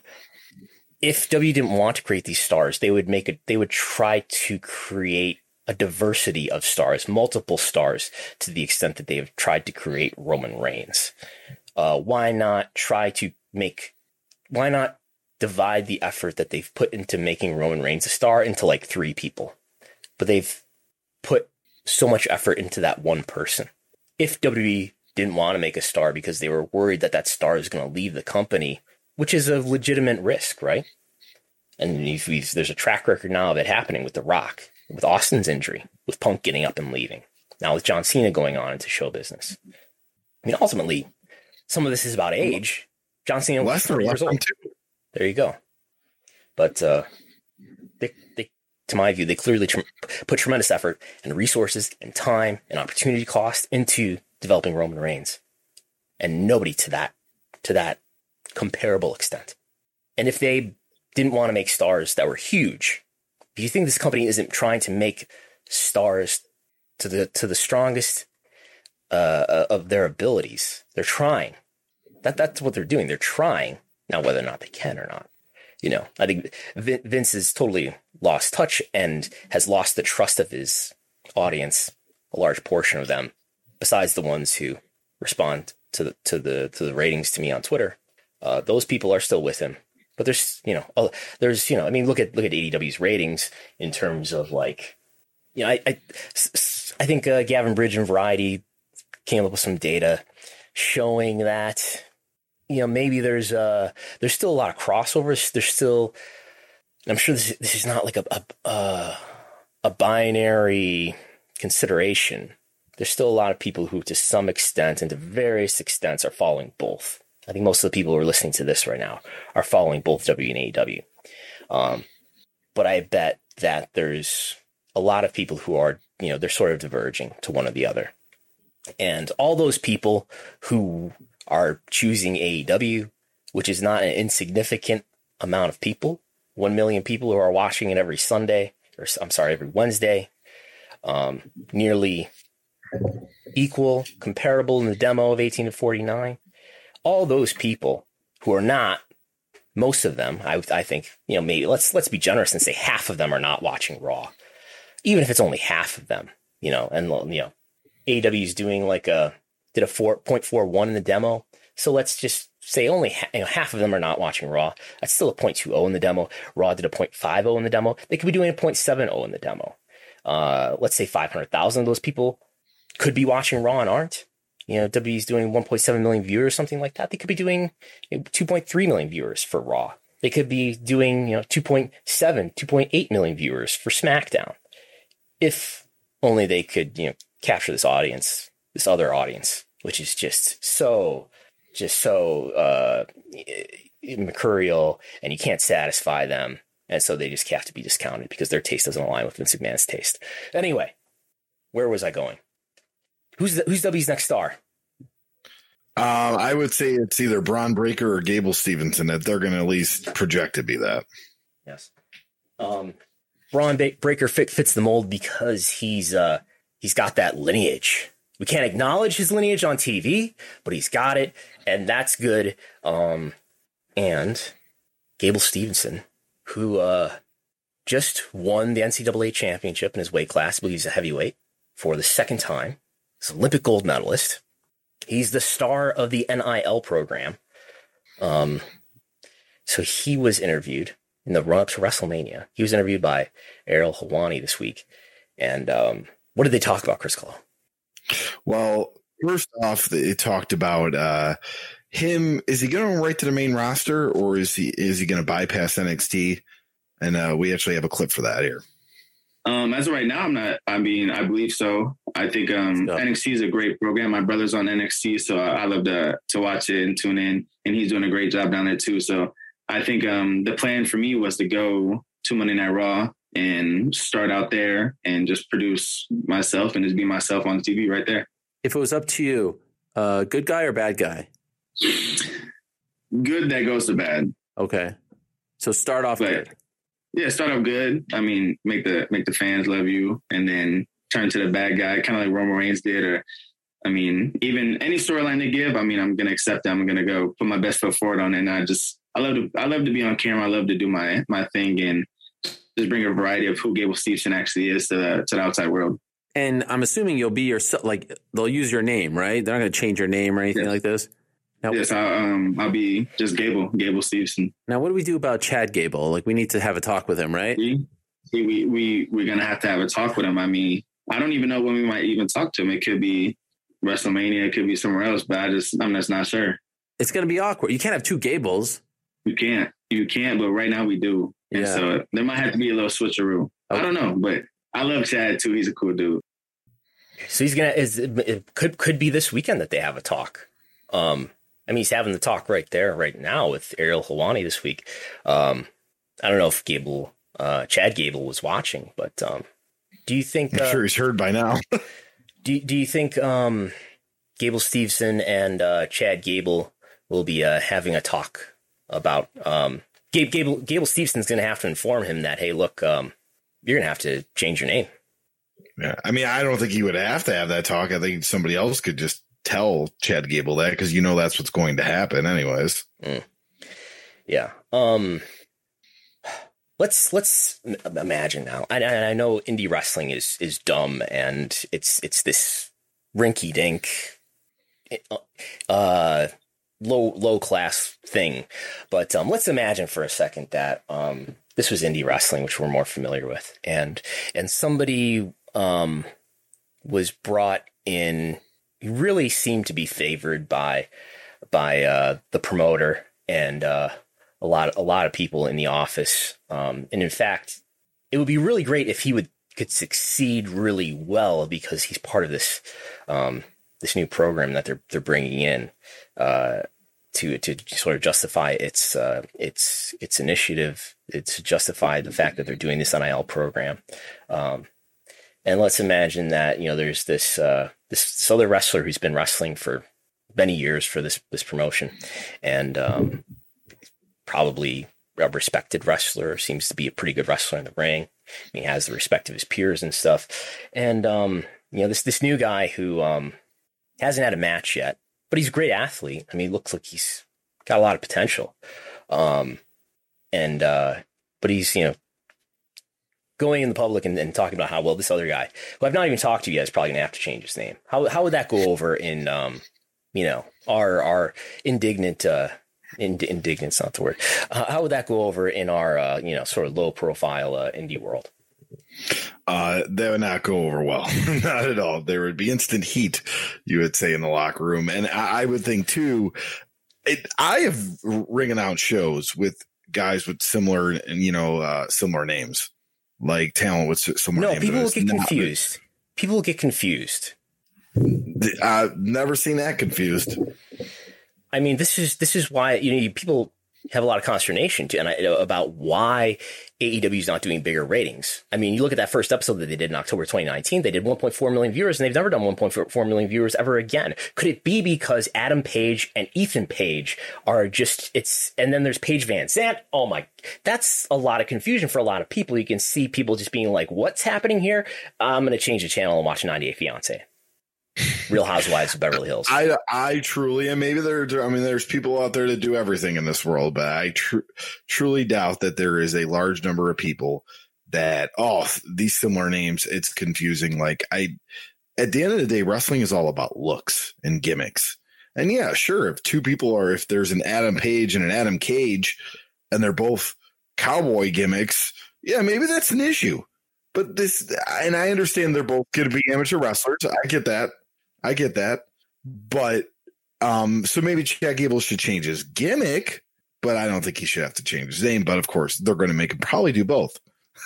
C: If W W E didn't want to create these stars, they would make it, they would try to create a diversity of stars, multiple stars, to the extent that they have tried to create Roman Reigns. Uh, why not try to make, why not divide the effort that they've put into making Roman Reigns a star into like three people? But they've put so much effort into that one person. If W W E didn't want to make a star because they were worried that that star is going to leave the company, which is a legitimate risk, right? And we've, we've, there's a track record now of it happening with The Rock, with Austin's injury, with Punk getting up and leaving, now with John Cena going on into show business. I mean, ultimately, some of this is about age. John Cena was forty years old. There you go. But uh, they, they, to my view, they clearly tr- put tremendous effort and resources and time and opportunity cost into developing Roman Reigns, and nobody to that to that comparable extent. And if they didn't want to make stars that were huge, do you think this company isn't trying to make stars to the to the strongest uh, of their abilities? They're trying. That that's what they're doing. They're trying. Now, whether or not they can or not, you know, I think Vince has totally lost touch and has lost the trust of his audience, a large portion of them, besides the ones who respond to the to the to the ratings to me on Twitter. Uh, those people are still with him. But there's, you know, oh, there's, you know, I mean, look at look at A E W's ratings in terms of like, you know, I I, I think uh, Gavin Bridge and Variety came up with some data showing that, you know, maybe there's uh there's still a lot of crossovers. There's still, I'm sure this this is not like a a, uh, a binary consideration, there's still a lot of people who, to some extent and to various extents, are following both. I think most of the people who are listening to this right now are following both W and A E W. Um, but I bet that there's a lot of people who are, you know, they're sort of diverging to one or the other. And all those people who are choosing A E W, which is not an insignificant amount of people, one million people who are watching it every Sunday, or I'm sorry, every Wednesday, um, nearly equal, comparable in the demo of eighteen to forty-nine. All those people who are not, most of them, I, I think, you know, maybe let's let's be generous and say half of them are not watching Raw, even if it's only half of them, you know. And you know, A E W is doing like a did a four point four one in the demo, so let's just say only ha- you know, half of them are not watching Raw. That's still a point two zero in the demo. Raw did a point five zero in the demo. They could be doing a point seven zero in the demo. Uh, let's say five hundred thousand of those people could be watching Raw and aren't. You know, W W's doing one point seven million viewers, something like that. They could be doing you know, two point three million viewers for Raw. They could be doing, you know, two point seven, two point eight million viewers for SmackDown. If only they could, you know, capture this audience, this other audience, which is just so, just so uh, mercurial, and you can't satisfy them. And so they just have to be discounted because their taste doesn't align with Vince McMahon's taste. Anyway, where was I going? Who's the, who's W's next star?
D: Um, I would say it's either Braun Breaker or Gable Stevenson. That they're going to at least project to be that.
C: Yes. Um, Braun ba- Breaker fit, fits the mold because he's uh, he's got that lineage. We can't acknowledge his lineage on T V, but he's got it, and that's good. Um, and Gable Stevenson, who uh, just won the N C double A championship in his weight class. I believe he's a heavyweight for the second time. He's an Olympic gold medalist. He's the star of the N I L program. Um, so he was interviewed in the run-up to WrestleMania. He was interviewed by Ariel Helwani this week. And um, what did they talk about, Chris Colo?
D: Well, first off, they talked about uh, him. Is he going right to the main roster, or is he is he going to bypass N X T? And uh, we actually have a clip for that here.
H: Um, as of right now, I'm not, I mean, I believe so. I think um, N X T is a great program. My brother's on N X T, so I, I love to to watch it and tune in, and he's doing a great job down there too. So I think um, the plan for me was to go to Monday Night Raw and start out there and just produce myself and just be myself on T V right there.
I: If it was up to you, uh, good guy or bad guy?
H: Good that goes to bad.
I: Okay. So start off
H: but,
I: good.
H: Yeah, start off good. I mean, make the make the fans love you, and then turn to the bad guy, kind of like Roman Reigns did. Or, I mean, even any storyline they give, I mean, I'm gonna accept it. I'm gonna go put my best foot forward on it. And I just, I love to, I love to be on camera. I love to do my my thing and just bring a variety of who Gable Stevenson actually is to the to the outside world.
I: And I'm assuming you'll be yourself. Like they'll use your name, right? They're not gonna change your name or anything
H: yes.
I: like this. Now,
H: yes, I'll, um, I'll be just Gable, Gable Stevenson.
I: Now, what do we do about Chad Gable? Like, we need to have a talk with him, right?
H: We, we, we, we're going to have to have a talk with him. I mean, I don't even know when we might even talk to him. It could be WrestleMania. It could be somewhere else, but I just, I'm just not sure.
I: It's going to be awkward. You can't have two Gables.
H: You can't. You can't, but right now we do. And
I: yeah.
H: so there might have to be a little switcheroo. Okay. I don't know, but I love Chad, too. He's a cool dude.
C: So he's going to, is it could could be this weekend that they have a talk. Um, I mean, he's having the talk right there, right now with Ariel Helwani this week. Um, I don't know if Gable, uh, Chad Gable was watching, but um, do you think?
D: I'm
C: uh,
D: sure he's heard by now.
C: do Do you think um, Gable Stevenson and uh, Chad Gable will be uh, having a talk about? Um, Gabe, Gable Gable Stevenson's going to have to inform him that, hey, look, um, you're going to have to change your name.
D: Yeah, I mean, I don't think he would have to have that talk. I think somebody else could just tell Chad Gable that, because you know that's what's going to happen anyways.
C: Mm. Yeah. Um, let's let's imagine now. I, I know indie wrestling is is dumb and it's it's this rinky dink, uh, low low class thing. But um, let's imagine for a second that um, this was indie wrestling, which we're more familiar with, and and somebody um was brought in. He really seemed to be favored by by uh, the promoter and uh, a lot a lot of people in the office. Um, and in fact, it would be really great if he would could succeed really well because he's part of this um, this new program that they're they're bringing in uh, to to sort of justify its uh, its its initiative. It's to justify the fact that they're doing this N I L program. Um, and let's imagine that, you know, there's this uh, this, this other wrestler who's been wrestling for many years for this this promotion, and um, probably a respected wrestler, seems to be a pretty good wrestler in the ring. He has the respect of his peers and stuff. And, um, you know, this, this new guy who, um, hasn't had a match yet, but he's a great athlete. I mean, he looks like he's got a lot of potential. Um, and, uh, but he's, you know, going in the public and, and talking about how, well, this other guy who I've not even talked to yet is probably gonna have to change his name. How, how would that go over in, um, you know, our, our indignant, uh, Ind- indignant's not the word. Uh, how would that go over in our, uh, you know, sort of low profile uh, indie world?
D: Uh, that would not go over well. Not at all. There would be instant heat, you would say, in the locker room. And I, I would think too, it, I have ring announced shows with guys with similar, you know, uh, similar names, like talent with similar
C: no,
D: names.
C: No, people will get not, confused. People will get confused.
D: I've never seen that confused.
C: I mean, this is this is why, you know, people have a lot of consternation to, and I, about why A E W is not doing bigger ratings. I mean, you look at that first episode that they did in October twenty nineteen, they did one point four million viewers, and they've never done one point four million viewers ever again. Could it be because Adam Page and Ethan Page are just, it's, and then there's Paige Van Zandt? Oh my, that's a lot of confusion for a lot of people. You can see people just being like, what's happening here? I'm going to change the channel and watch ninety-eight Fiancé. Real Housewives of Beverly Hills.
D: I, I truly, and maybe there, I mean, there's people out there that do everything in this world, but I tr- truly doubt that there is a large number of people that, oh, these similar names, it's confusing. Like I, at the end of the day, wrestling is all about looks and gimmicks. And yeah, sure. If two people are, if there's an Adam Page and an Adam Cage and they're both cowboy gimmicks, yeah, maybe that's an issue. But this, and I understand they're both going to be amateur wrestlers. I get that. I get that, but um, so maybe Chad Gable should change his gimmick, but I don't think he should have to change his name. But of course, they're going to make him probably do both.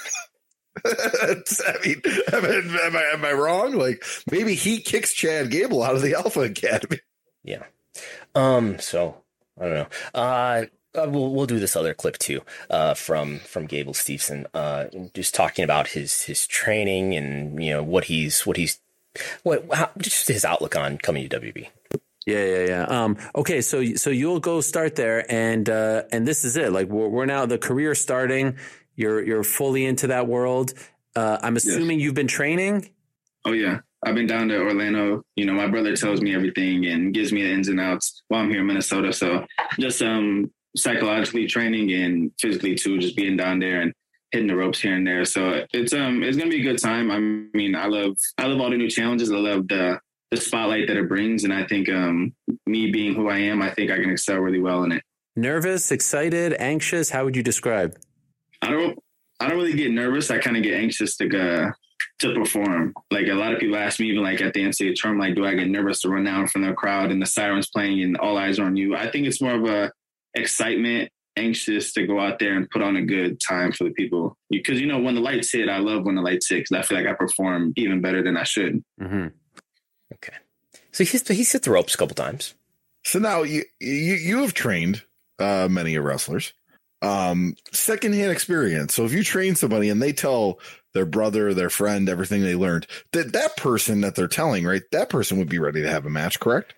D: I mean, am I, am I am I wrong? Like maybe he kicks Chad Gable out of the Alpha Academy.
C: Yeah. Um. So I don't know. Uh. We'll we'll do this other clip too, uh, from from Gable Steveson, uh, just talking about his his training and you know what he's what he's. What how, just his outlook on coming to W W E?
I: Yeah, yeah, yeah. Um, okay, so so you'll go start there, and uh, and this is it. Like we're, we're now the career starting. You're you're fully into that world. Uh, I'm assuming yes. You've been training.
H: Oh yeah, I've been down to Orlando. You know, my brother tells me everything and gives me the ins and outs while I'm here in Minnesota. So just um psychologically training and physically too, just being down there and hitting the ropes here and there. So it's um it's gonna be a good time. I mean, I love I love all the new challenges. I love the the spotlight that it brings, and I think um me being who I am, I think I can excel really well in it.
I: Nervous, excited, anxious? How would you describe?
H: I don't I don't really get nervous. I kind of get anxious to uh, to perform. Like a lot of people ask me, even like at the N C A A term, like, do I get nervous to run down from the crowd and the sirens playing and all eyes are on you? I think it's more of a excitement. Anxious to go out there and put on a good time for the people. Because, you know, when the lights hit, I love when the lights hit because I feel like I perform even better than I should.
C: Mm-hmm. Okay. So he's, he's hit the ropes a couple times.
D: So now you you, you have trained uh, many wrestlers. Um, secondhand experience. So if you train somebody and they tell their brother, their friend, everything they learned, that that person that they're telling, right, that person would be ready to have a match, correct?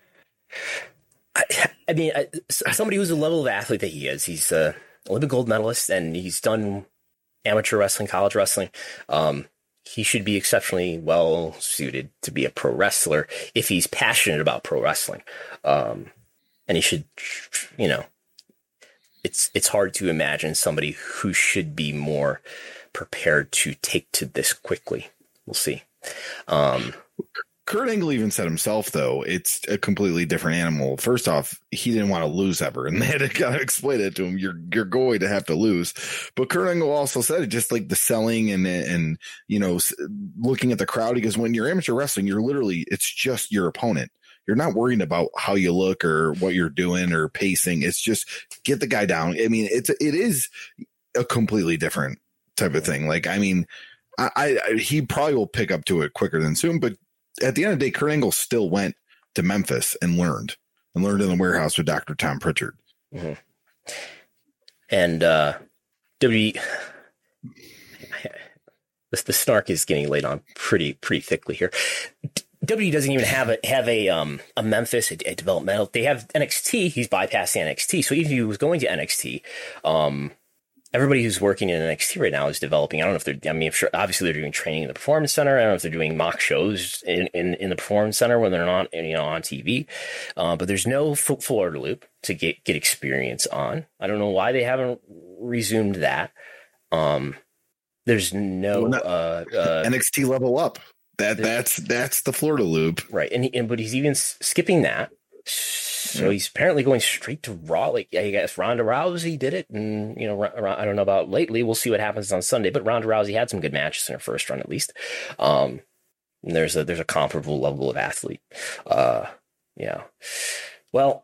C: I, I mean, I, somebody who's the level of athlete that he is, he's a Olympic gold medalist and he's done amateur wrestling, college wrestling. Um, he should be exceptionally well suited to be a pro wrestler if he's passionate about pro wrestling. Um, and he should, you know, it's, it's hard to imagine somebody who should be more prepared to take to this quickly. We'll see. Um,
D: Kurt Angle even said himself, though, it's a completely different animal. First off, he didn't want to lose ever, and they had to kind of explain it to him. You're you're going to have to lose. But Kurt Angle also said it, just like the selling and and you know looking at the crowd. He goes, when you're amateur wrestling, you're literally it's just your opponent. You're not worrying about how you look or what you're doing or pacing. It's just get the guy down. I mean, it's it is a completely different type of thing. Like, I mean. I, I he probably will pick up to it quicker than soon. But at the end of the day, Kurt Angle still went to Memphis and learned and learned in the warehouse with Doctor Tom Pritchard.
C: Mm-hmm. And uh, W. The, the snark is getting laid on pretty pretty thickly here. W doesn't even have a have a um a Memphis a, a developmental. They have N X T. He's bypassing N X T. So even if he was going to N X T, um, everybody who's working in N X T right now is developing. I don't know if they're. I mean, I'm sure obviously they're doing training in the Performance Center. I don't know if they're doing mock shows in in, in the Performance Center when they're not you know on T V. Uh, but there's no f- Florida Loop to get get experience on. I don't know why they haven't resumed that. Um, there's no
D: not,
C: uh, uh,
D: N X T Level Up. That that's that's the Florida Loop,
C: right? And, he, and but he's even skipping that, so yeah. He's apparently going straight to Raw. Like I guess Ronda Rousey did it, and you know I don't know about lately. We'll see what happens on Sunday. But Ronda Rousey had some good matches in her first run, at least. Um, and there's a there's a comparable level of athlete. Uh, yeah. Well,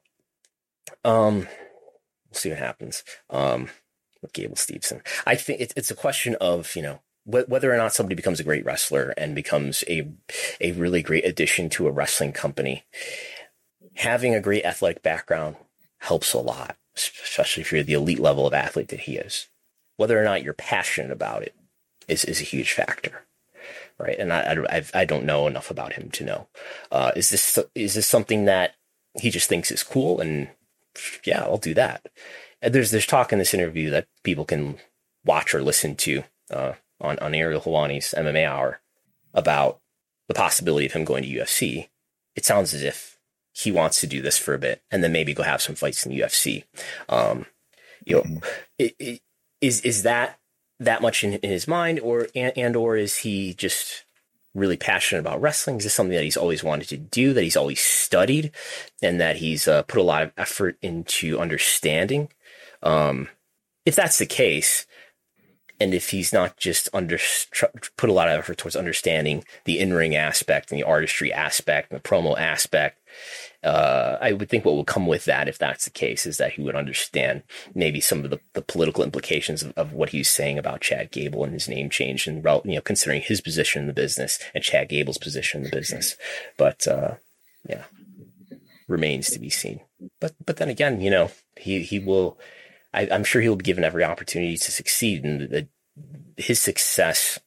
C: um, we'll see what happens. Um, with Gable Steveson, I think it's it's a question of you know. Whether or not somebody becomes a great wrestler and becomes a a really great addition to a wrestling company, having a great athletic background helps a lot, especially if you're the elite level of athlete that he is. Whether or not you're passionate about it is, is a huge factor, right? And I I, I don't know enough about him to know. Uh, is this is this something that he just thinks is cool? And yeah, I'll do that. And there's there's talk in this interview that people can watch or listen to. Uh, on, on Ariel Helwani's M M A Hour about the possibility of him going to U F C. It sounds as if he wants to do this for a bit and then maybe go have some fights in the U F C. Um, you know, mm-hmm. it, it, is, is that that much in, in his mind or, and, and, or is he just really passionate about wrestling? Is this something that he's always wanted to do, that he's always studied and that he's uh, put a lot of effort into understanding? Um, if that's the case, and if he's not just under put a lot of effort towards understanding the in-ring aspect and the artistry aspect and the promo aspect, uh, I would think what will come with that, if that's the case, is that he would understand maybe some of the, the political implications of, of what he's saying about Chad Gable and his name change, and you know, considering his position in the business and Chad Gable's position in the business. But uh, yeah, remains to be seen. But but then again, you know, he he will. I, I'm sure he'll be given every opportunity to succeed, and the, his success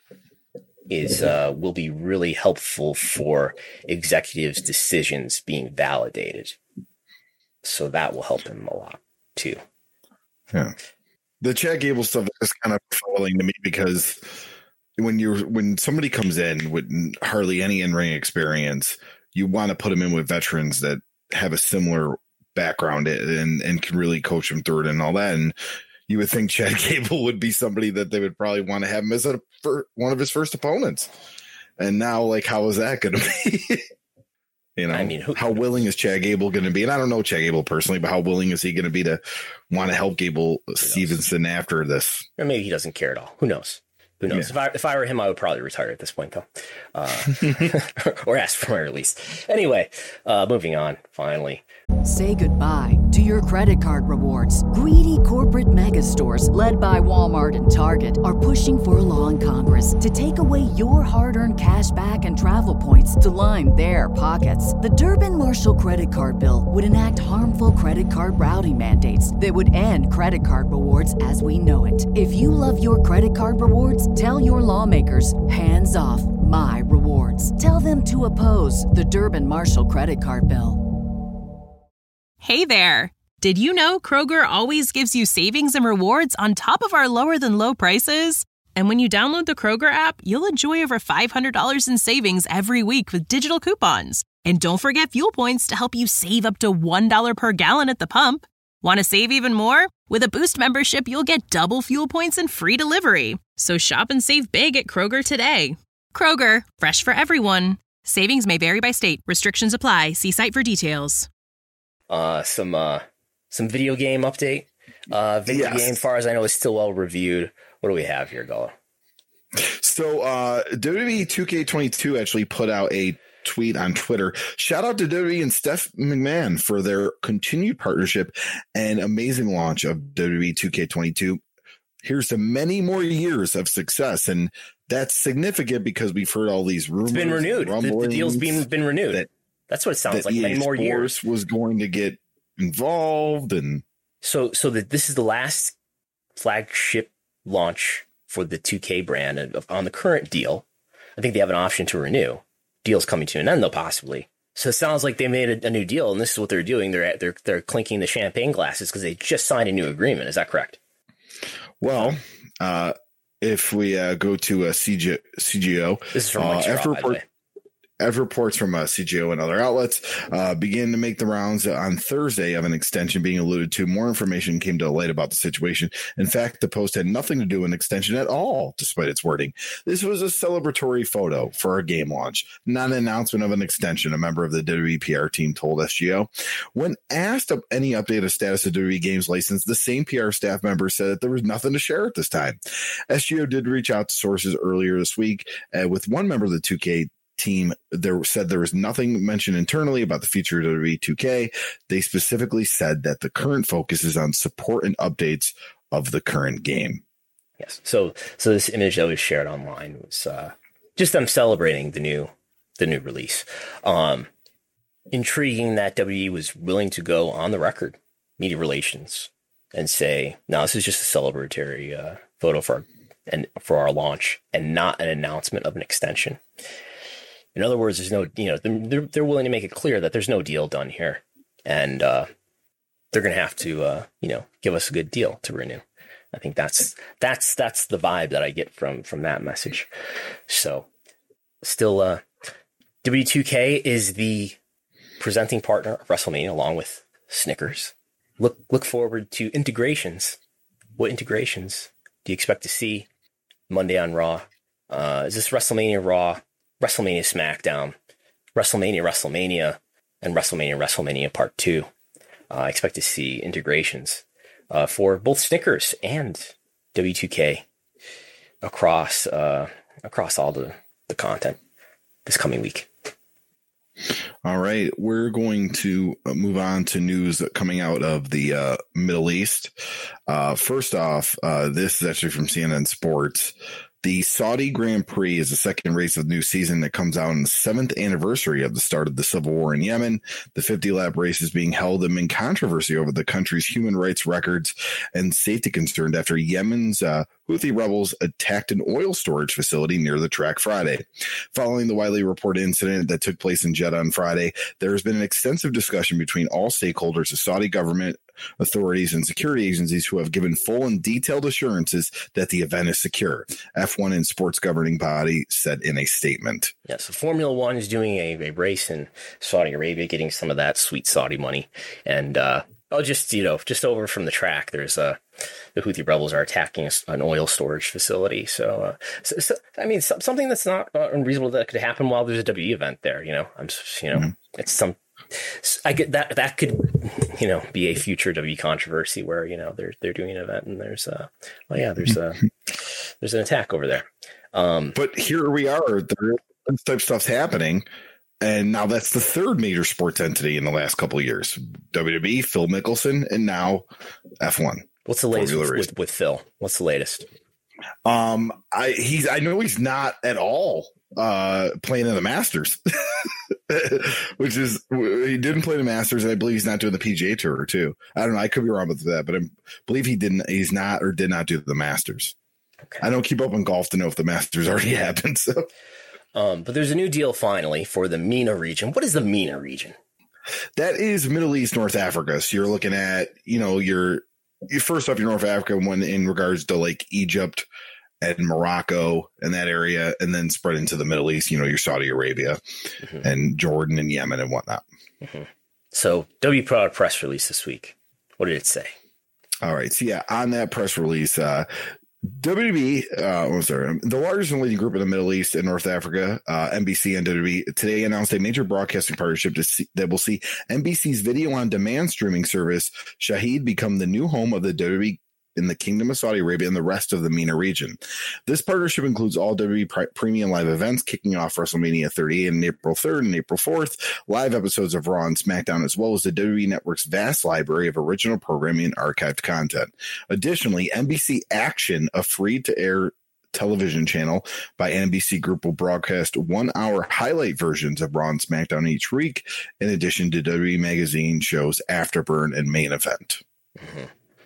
C: is uh, will be really helpful for executives' decisions being validated. So that will help him a lot too.
D: Yeah, the Chad Gable stuff is kind of falling to me because when you're when somebody comes in with hardly any in-ring experience, you want to put them in with veterans that have a similar background and and can really coach them through it and all that. And you would think Chad Gable would be somebody that they would probably want to have him as a, for one of his first opponents. And now, like, how is that going to be? you know,
C: I mean, who,
D: how willing is Chad Gable going to be? And I don't know Chad Gable personally, but how willing is he going to be to want to help Gable Steveson after this?
C: Or maybe he doesn't care at all. Who knows? Who knows? Yeah. If I if I were him, I would probably retire at this point, though, uh, or ask for my release. Anyway, uh, moving on. Finally,
A: say goodbye to your credit card rewards. Greedy corporate mega stores, led by Walmart and Target, are pushing for a law in Congress to take away your hard-earned cash back and travel points to line their pockets. The Durbin-Marshall credit card bill would enact harmful credit card routing mandates that would end credit card rewards as we know it. If you love your credit card rewards, tell your lawmakers, hands off my rewards. Tell them to oppose the Durbin-Marshall credit card bill.
B: Hey there. Did you know Kroger always gives you savings and rewards on top of our lower than low prices? And when you download the Kroger app, you'll enjoy over five hundred dollars in savings every week with digital coupons. And don't forget fuel points to help you save up to one dollar per gallon at the pump. Want to save even more? With a Boost membership, you'll get double fuel points and free delivery. So shop and save big at Kroger today. Kroger, fresh for everyone. Savings may vary by state. Restrictions apply. See site for details.
C: Uh, some uh, some video game update. Uh, video yes. game, as far as I know, is still well reviewed. What do we have here, Gullah?
D: So uh, W W E two K twenty-two actually put out a tweet on Twitter. Shout out to W W E and Steph McMahon for their continued partnership and amazing launch of W W E two K twenty-two. here's to many more years of success. And that's significant because we've heard all these rumors.
C: It's been renewed. The, the deal's been, been renewed. That, That's what it sounds like. Many more years
D: was going to get involved. And
C: so, so that this is the last flagship launch for the two K brand on the current deal. I think they have an option to renew. Deal's coming to an end, though, possibly. So it sounds like they made a, a new deal, and this is what they're doing. They're they're they're clinking the champagne glasses because they just signed a new agreement. Is that correct?
D: Well, uh, if we uh, go to a C G O,
C: this is from
D: uh,
C: after report.
D: As reports from uh, C G O and other outlets uh, began to make the rounds on Thursday of an extension being alluded to, more information came to light about the situation. In fact, the post had nothing to do with an extension at all, despite its wording. This was a celebratory photo for a game launch, not an announcement of an extension, a member of the W W E P R team told S G O. When asked of any update of status of W W E Games license, the same P R staff member said that there was nothing to share at this time. S G O did reach out to sources earlier this week uh, with one member of the two K team there said there was nothing mentioned internally about the future of W W E two K. They specifically said that the current focus is on support and updates of the current game.
C: Yes. So, so this image that was shared online was uh, just them celebrating the new, the new release. Um, intriguing that W W E was willing to go on the record, media relations, and say, "No, this is just a celebratory uh, photo for our, and for our launch, and not an announcement of an extension." In other words, there's no, you know, they're, they're willing to make it clear that there's no deal done here. And uh, they're going to have to, uh, you know, give us a good deal to renew. I think that's, that's, that's the vibe that I get from, from that message. So still, uh, W W E two K is the presenting partner of WrestleMania along with Snickers. Look, look forward to integrations. What integrations do you expect to see Monday on Raw? Uh, is this WrestleMania Raw? WrestleMania SmackDown, WrestleMania WrestleMania, and WrestleMania WrestleMania Part two. Uh, I expect to see integrations uh, for both Snickers and W W E two K across uh, across all the, the content this coming week.
D: All right, we're going to move on to news coming out of the uh, Middle East. Uh, first off, uh, this is actually from C N N Sports. The Saudi Grand Prix is the second race of the new season that comes out on the seventh anniversary of the start of the civil war in Yemen. The fifty-lap race is being held amid controversy over the country's human rights records and safety concerns after Yemen's uh, Houthi rebels attacked an oil storage facility near the track Friday. Following the widely reported incident that took place in Jeddah on Friday, there has been an extensive discussion between all stakeholders, the Saudi government, authorities, and security agencies who have given full and detailed assurances that the event is secure, F one and sports governing body said in a statement.
C: Yeah, so Formula One is doing a, a race in Saudi Arabia, getting some of that sweet Saudi money. And uh, oh, just, you know, just over from the track, there's uh, the Houthi rebels are attacking a, an oil storage facility. So, uh, so, so I mean, so, something that's not uh, unreasonable that could happen while there's a W W E event there. You know, I'm, just, you know, mm-hmm. it's some. I get that that could, you know, be a future W W E controversy where, you know, they're they're doing an event and there's uh well yeah there's a there's an attack over there. Um,
D: but here we are, there this type of stuff's happening, and now that's the third major sports entity in the last couple of years: W W E, Phil Mickelson, and now F one.
C: What's the latest with, with, with Phil? What's the latest?
D: Um, I he's I know he's not at all uh playing in the Masters. Which is, he didn't play the Masters, and I believe he's not doing the P G A Tour too. I don't know. I could be wrong with that, but I believe he didn't. He's not or did not do the Masters. Okay. I don't keep up on golf to know if the Masters already happened. So,
C: um, but there's a new deal finally for the MENA region. What is the MENA region?
D: That is Middle East, North Africa. So you're looking at, you know, your first off, your North Africa one in regards to like Egypt and Morocco and that area, and then spread into the Middle East, you know, your Saudi Arabia mm-hmm. and Jordan and Yemen and whatnot.
C: Mm-hmm. So W W E put out a press release this week. What did it say?
D: All right. So yeah, on that press release, uh, W W E, uh, oh, sorry, the largest and leading group in the Middle East and North Africa, uh, N B C and W W E, today announced a major broadcasting partnership to see, that will see N B C's video on demand streaming service, Shahid, become the new home of the W W E in the Kingdom of Saudi Arabia and the rest of the MENA region. This partnership includes all W W E premium live events, kicking off WrestleMania thirty-eight on April third and April fourth, live episodes of Raw and SmackDown, as well as the W W E Network's vast library of original programming and archived content. Additionally, N B C Action, a free-to-air television channel by N B C Group, will broadcast one-hour highlight versions of Raw and SmackDown each week, in addition to W W E Magazine shows Afterburn and Main Event.
C: Mm-hmm.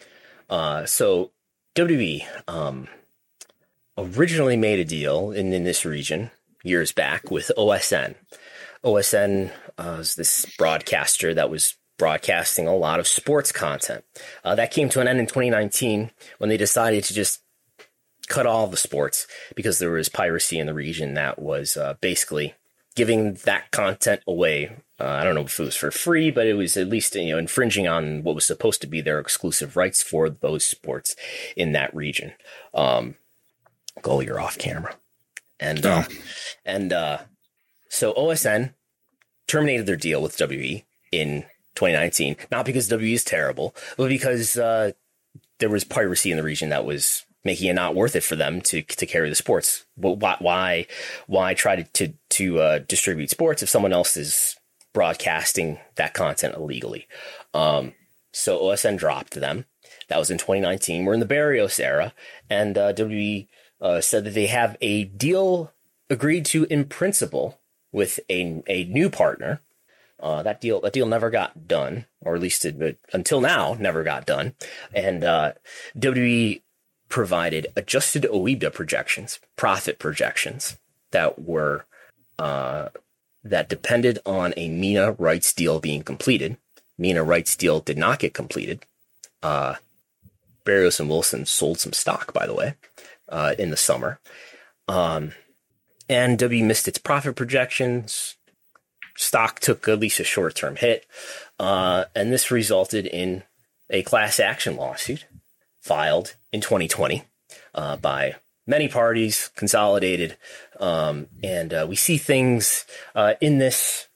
C: Uh, so W W E um, originally made a deal in, in this region years back with O S N. O S N uh, was this broadcaster that was broadcasting a lot of sports content. Uh, that came to an end in twenty nineteen when they decided to just cut all the sports because there was piracy in the region that was uh, basically giving that content away. Uh, I don't know if it was for free, but it was at least, you know, infringing on what was supposed to be their exclusive rights for those sports in that region. Um, Go, you're off camera. And, uh, oh. and uh, so O S N terminated their deal with W W E in twenty nineteen, not because W W E is terrible, but because uh, there was piracy in the region that was making it not worth it for them to to carry the sports. But why why why try to to, to uh, distribute sports if someone else is broadcasting that content illegally? Um, so O S N dropped them. That was in twenty nineteen. We're in the Barrios era, and uh, W W E uh, said that they have a deal agreed to in principle with a a new partner. Uh, that deal that deal never got done, or at least it, it, until now never got done. And uh, W W E provided adjusted O I B D A projections, profit projections that were uh, that depended on a MENA rights deal being completed. MENA rights deal did not get completed. Uh, Barrios and Wilson sold some stock, by the way, uh, in the summer. Um, and W W E missed its profit projections. Stock took at least a short-term hit. Uh, and this resulted in a class action lawsuit filed in twenty twenty uh, by many parties, consolidated. Um, and uh, we see things uh, in this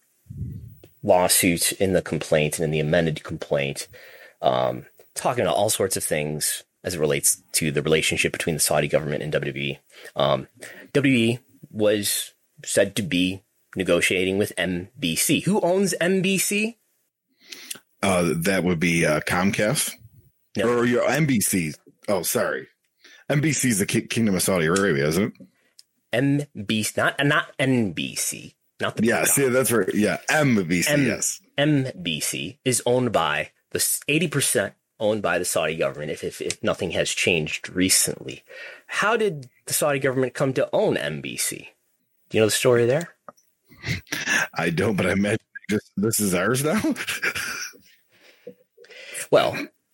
C: lawsuit, in the complaint, and in the amended complaint, um, talking about all sorts of things as it relates to the relationship between the Saudi government and W W E. Um, W W E was said to be negotiating with N B C. Who owns N B C?
D: Uh, that would be uh, Comcast. No. Or your N B C. Oh, sorry. N B C is the Kingdom of Saudi Arabia, isn't it?
C: N B C, not not N B C, not the.
D: Yeah, see, that's right. Yeah, M B C. M- yes,
C: N B C is owned by the eighty percent owned by the Saudi government. If, if if nothing has changed recently, how did the Saudi government come to own N B C? Do you know the story there?
D: I don't, but I imagine this, this is ours now.
C: Well,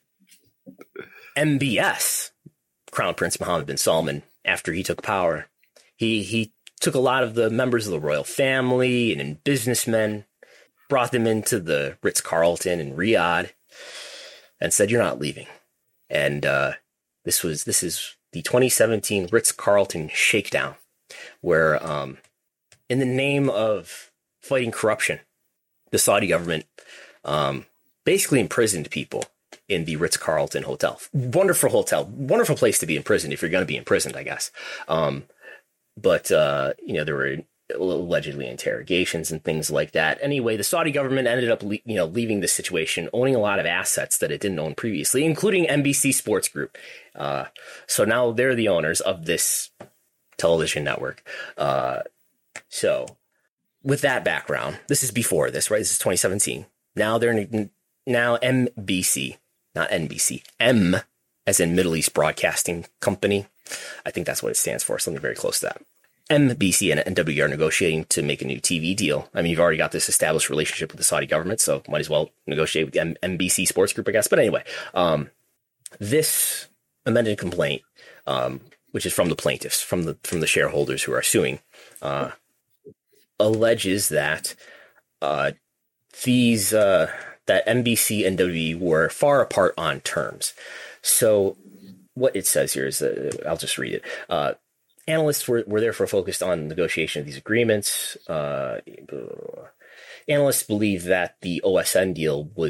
C: M B S, Crown Prince Mohammed bin Salman, after he took power, he he took a lot of the members of the royal family and, and businessmen, brought them into the Ritz-Carlton in Riyadh, and said, "You're not leaving." And uh, this was this is the twenty seventeen Ritz-Carlton shakedown, where, um, in the name of fighting corruption, the Saudi government um, basically imprisoned people in the Ritz-Carlton hotel. Wonderful hotel, wonderful place to be imprisoned if you're going to be imprisoned, I guess. Um, but, uh, you know, there were allegedly interrogations and things like that. Anyway, the Saudi government ended up, le- you know, leaving the situation, owning a lot of assets that it didn't own previously, including N B C Sports Group. Uh, so now they're the owners of this television network. Uh, so with that background, this is before this, right? This is twenty seventeen. Now they're in, now N B C, not N B C, M as in Middle East Broadcasting Company. I think that's what it stands for. Something very close to that. N B C and N W E are negotiating to make a new T V deal. I mean, you've already got this established relationship with the Saudi government, so might as well negotiate with the N B C Sports Group, I guess. But anyway, um, this amended complaint, um, which is from the plaintiffs, from the from the shareholders who are suing, uh, alleges that uh, these uh, that N B C and W W E were far apart on terms. So what it says here is, uh, I'll just read it. Uh, Analysts were, were therefore focused on negotiation of these agreements. Uh, analysts believe that the O S N deal was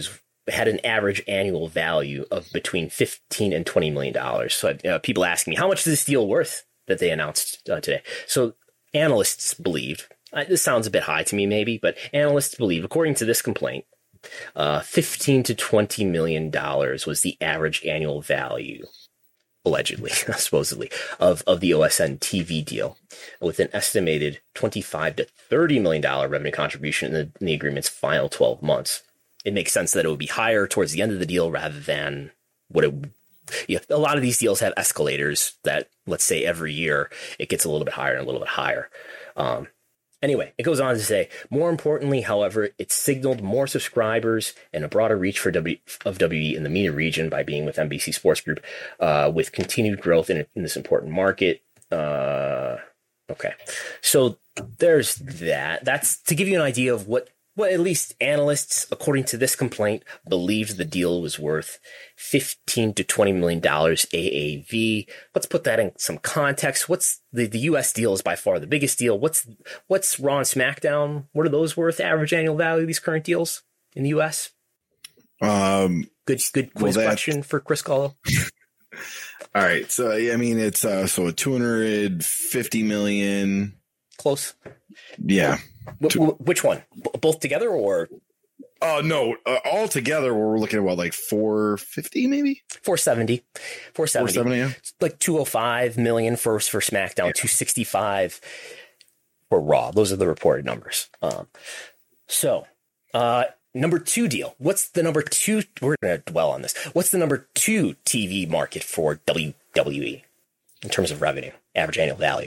C: had an average annual value of between fifteen and twenty million dollars. So uh, people asking me, how much is this deal worth that they announced uh, today? So analysts believed, uh, this sounds a bit high to me maybe, but analysts believe, according to this complaint, uh, fifteen to twenty million dollars was the average annual value, allegedly, supposedly, of, of the O S N T V deal, with an estimated twenty-five to thirty million dollars revenue contribution in the, in the agreement's final twelve months. It makes sense that it would be higher towards the end of the deal rather than what it, yeah, a lot of these deals have escalators that, let's say every year it gets a little bit higher and a little bit higher. Um, anyway, it goes on to say, more importantly, however, it signaled more subscribers and a broader reach for W of W W E in the MENA region by being with N B C Sports Group, uh, with continued growth in, in this important market. Uh, okay. So there's that. That's to give you an idea of what Well, at least analysts, according to this complaint, believed the deal was worth fifteen to twenty million dollars A A V. Let's put that in some context. What's the, the U S deal is by far the biggest deal. What's what's Raw and SmackDown? What are those worth? Average annual value of these current deals in the U S?
D: Um,
C: good, good quiz
D: well,
C: question for Chris Gallo.
D: All right, so I mean, it's uh, so two hundred fifty million.
C: Close.
D: Yeah.
C: W- which one? B- both together or?
D: Oh, uh, no. Uh, all together, we're looking at what, like four fifty maybe?
C: four seventy. four seventy.
D: four seventy, yeah.
C: Like two hundred five million for, for SmackDown, yeah. two sixty-five for Raw. Those are the reported numbers. Um, so, uh, number two deal. What's the number two? We're going to dwell on this. What's the number two T V market for W W E in terms of revenue, average annual value?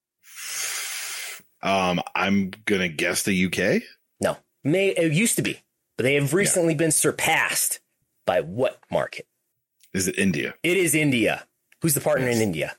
D: Um, I'm going to guess the U K.
C: No, may it used to be, but they have recently yeah. been surpassed by what market?
D: Is it India?
C: It is India. Who's the partner yes. in India?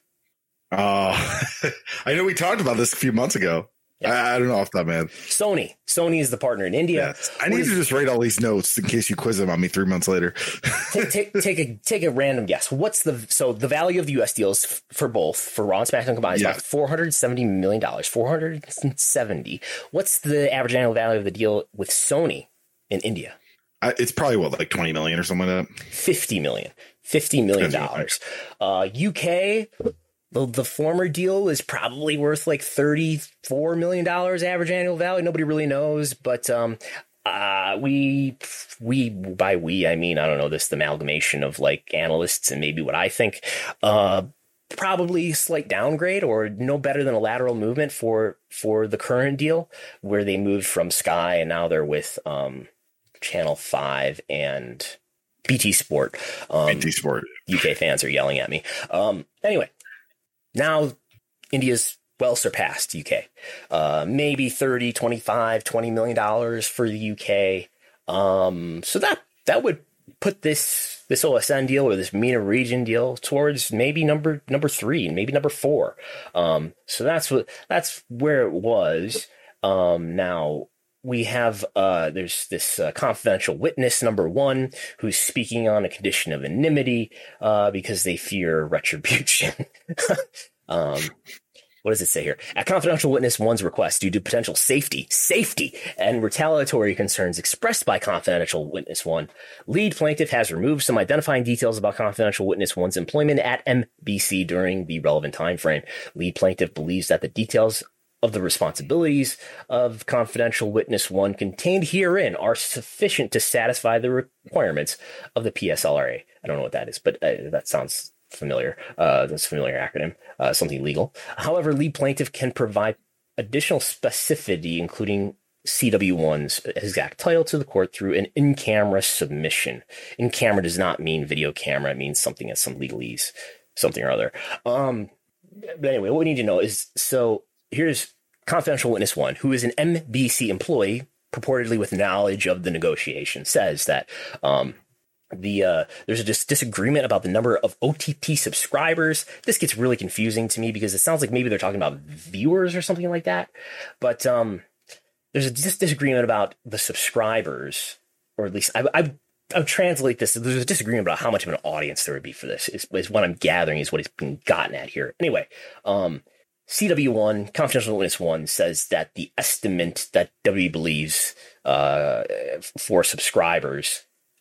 D: Uh, I know we talked about this a few months ago. Yeah. I, I don't know off that, man.
C: Sony. Sony is the partner in India.
D: Yes. I need to just write all these notes in case you quiz them on me three months later.
C: take, take, take a take a random guess. What's the so the value of the U S deals f- for both for Raw and SmackDown combined is yeah. about four hundred seventy million dollars. four hundred seventy. What's the average annual value of the deal with Sony in India?
D: I, it's probably what, like twenty million or something like that.
C: Fifty million. Fifty million dollars. Uh, U K. The, the former deal is probably worth like thirty-four million dollars average annual value. Nobody really knows, but um, uh, we, we, by we, I mean, I don't know, this amalgamation of like analysts and maybe what I think, uh, probably slight downgrade or no better than a lateral movement for, for the current deal where they moved from Sky and now they're with um, Channel five and B T Sport. Um,
D: B T Sport.
C: U K fans are yelling at me. Um, anyway. Now, India's well surpassed U K. Uh, maybe thirty, twenty-five, twenty million dollars for the U K. Um, so that that would put this this O S N deal or this MENA region deal towards maybe number number three, maybe number four. Um, so that's what that's where it was. Um, now we have uh, there's this uh, confidential witness number one who's speaking on a condition of anonymity uh, because they fear retribution. um, what does it say here? At confidential witness one's request, due to potential safety, safety, and retaliatory concerns expressed by confidential witness one, lead plaintiff has removed some identifying details about confidential witness one's employment at N B C during the relevant time frame. Lead plaintiff believes that the details of the responsibilities of confidential witness one contained herein are sufficient to satisfy the requirements of the P S L R A. I don't know what that is, but uh, that sounds familiar. Uh, that's a familiar acronym, uh, something legal. However, lead plaintiff can provide additional specificity, including C W one's exact title to the court through an in-camera submission. In-camera does not mean video camera. It means something at some legalese, something or other. Um, but anyway, what we need to know is, so here's confidential witness one, who is an N B C employee, purportedly with knowledge of the negotiation, says that um, the uh, there's a dis- disagreement about the number of O T T subscribers. This gets really confusing to me because it sounds like maybe they're talking about viewers or something like that. But um, there's a dis- disagreement about the subscribers, or at least I, I, I would translate this. There's a disagreement about how much of an audience there would be for this, is, is what I'm gathering is what is being gotten at here. Anyway, um, C W one, Confidential Witness one, says that the estimate that W believes uh, for subscribers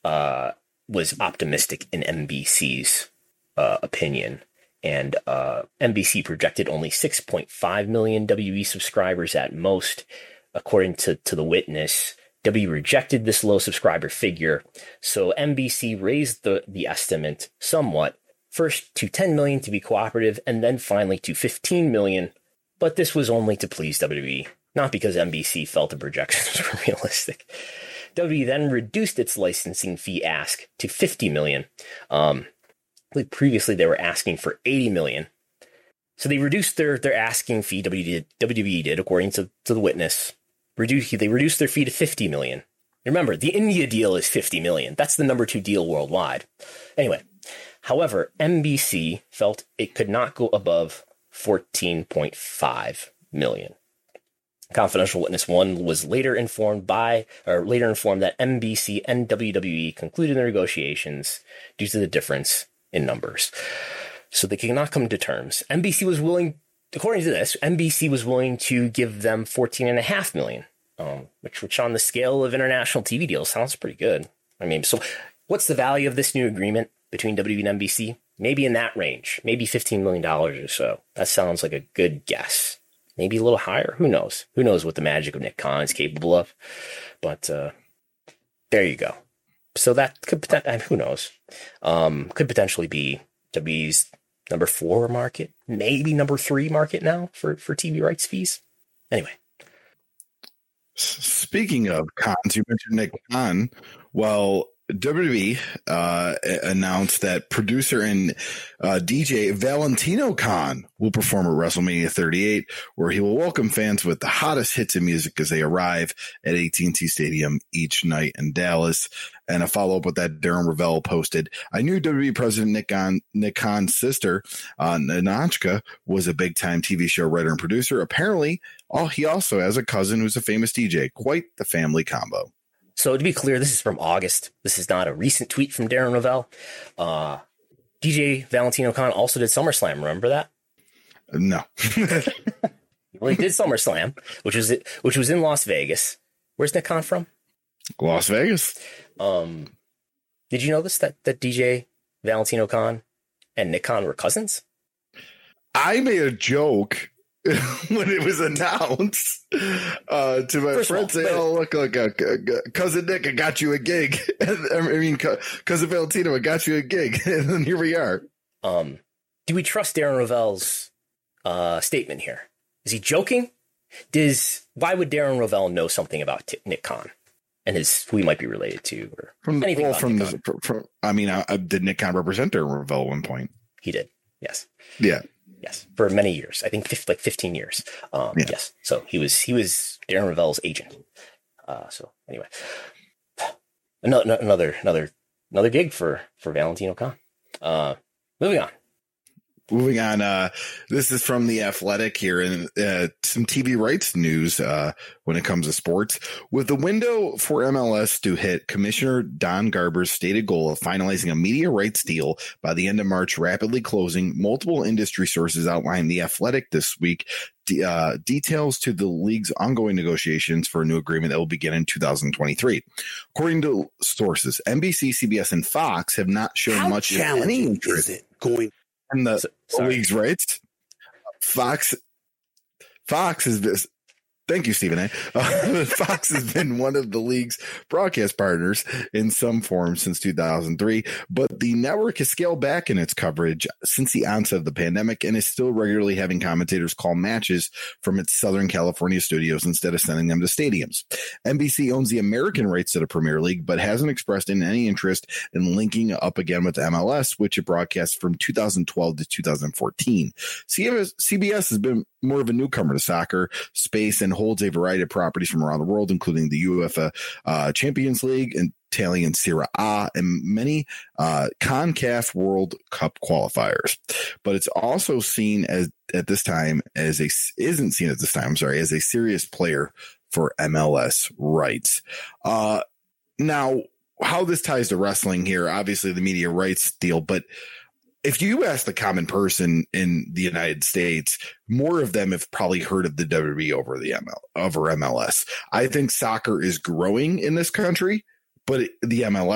C: uh, was optimistic in N B C's uh, opinion. And uh, N B C projected only six point five million W B E subscribers at most. According to, to The Witness, W B E rejected this low subscriber figure. So N B C raised the, the estimate somewhat, first to ten million to be cooperative, and then finally to fifteen million. But this was only to please W B E, not because N B C felt the projections were realistic. W B E then reduced its licensing fee ask to fifty million. Um, I believe previously they were asking for eighty million. So they reduced their, their asking fee, W B E did, W B E did, according to, to The Witness. Reduced, they reduced their fee to fifty million. Remember, the India deal is fifty million. That's the number two deal worldwide. Anyway, however, N B C felt it could not go above fourteen point five million. Confidential Witness One was later informed by, or later informed that N B C and W W E concluded their negotiations due to the difference in numbers. So they cannot come to terms. N B C was willing, according to this, N B C was willing to give them fourteen and a half million, um, which, which on the scale of international T V deals sounds pretty good. I mean, so what's the value of this new agreement between W W E and N B C? Maybe in that range, maybe fifteen million dollars or so. That sounds like a good guess. Maybe a little higher. Who knows? Who knows what the magic of Nick Khan is capable of? But uh, there you go. So that could, who knows? Um, could potentially be W W E's number four market, maybe number three market now for, for T V rights fees. Anyway.
D: Speaking of cons, you mentioned Nick Khan. Well, W W E uh, announced that producer and uh, D J Valentino Khan will perform at WrestleMania thirty-eight, where he will welcome fans with the hottest hits of music as they arrive at A T and T Stadium each night in Dallas. And a follow-up with that, Darren Ravel posted, I knew W W E President Nick, Khan, Nick Khan's sister, uh, Nanachka, was a big-time T V show writer and producer. Apparently, oh, he also has a cousin who's a famous D J. Quite the family combo.
C: So to be clear, this is from August. This is not a recent tweet from Darren Ravel. Uh, D J Valentino Khan also did SummerSlam. Remember that?
D: No.
C: Well, he did SummerSlam, which was which was in Las Vegas. Where's Nick Khan from?
D: Las Vegas.
C: Um, did you know this, that, that D J Valentino Khan and Nick Khan were cousins?
D: I made a joke when it was announced uh, to my
C: First
D: friends,
C: all,
D: say, "Oh, look, look, uh, cousin Nick, I got you a gig." I mean, cousin Valentino, I got you a gig, and then here we are.
C: Um, do we trust Darren Ravel's uh, statement here? Is he joking? Does why would Darren Ravel know something about T- Nick Khan and his who he might be related to, or
D: from the,
C: anything
D: well,
C: about
D: from
C: Nick
D: the
C: Khan?
D: from, I mean, uh, did Nick Khan represent Darren Ravel at one point?
C: He did. Yes.
D: Yeah.
C: Yes, for many years. I think like fifteen years. Um, yeah. Yes. So he was he was Darren Ravel's agent. Uh, so anyway, another another another another gig for for Valentino Khan. Uh, moving on.
D: Moving on, uh, this is from The Athletic here, and uh, some T V rights news uh, when it comes to sports. With the window for M L S to hit, Commissioner Don Garber's stated goal of finalizing a media rights deal by the end of March rapidly closing, multiple industry sources outlined The Athletic this week uh, details to the league's ongoing negotiations for a new agreement that will begin in two thousand twenty-three. According to sources, N B C, C B S, and Fox have not shown
E: How
D: much any interest
E: is it going
D: in the
C: So,
D: league's rights. Fox, Fox is this. Thank you, Stephen A. Uh, Fox has been one of the league's broadcast partners in some form since two thousand three, but the network has scaled back in its coverage since the onset of the pandemic and is still regularly having commentators call matches from its Southern California studios instead of sending them to stadiums. N B C owns the American rights to the Premier League, but hasn't expressed any interest in linking up again with M L S, which it broadcast from two thousand twelve to two thousand fourteen. C B S has been more of a newcomer to soccer space and holds a variety of properties from around the world, including the UEFA uh, Champions League and Italian Serie A and many uh, CONCACAF World Cup qualifiers. But it's also seen as at this time as a isn't seen at this time. I'm sorry, as a serious player for M L S rights. Uh, now, how this ties to wrestling here? Obviously, the media rights deal, but if you ask the common person in the United States, more of them have probably heard of the W W E over the M L over M L S. I think soccer is growing in this country, but the M L S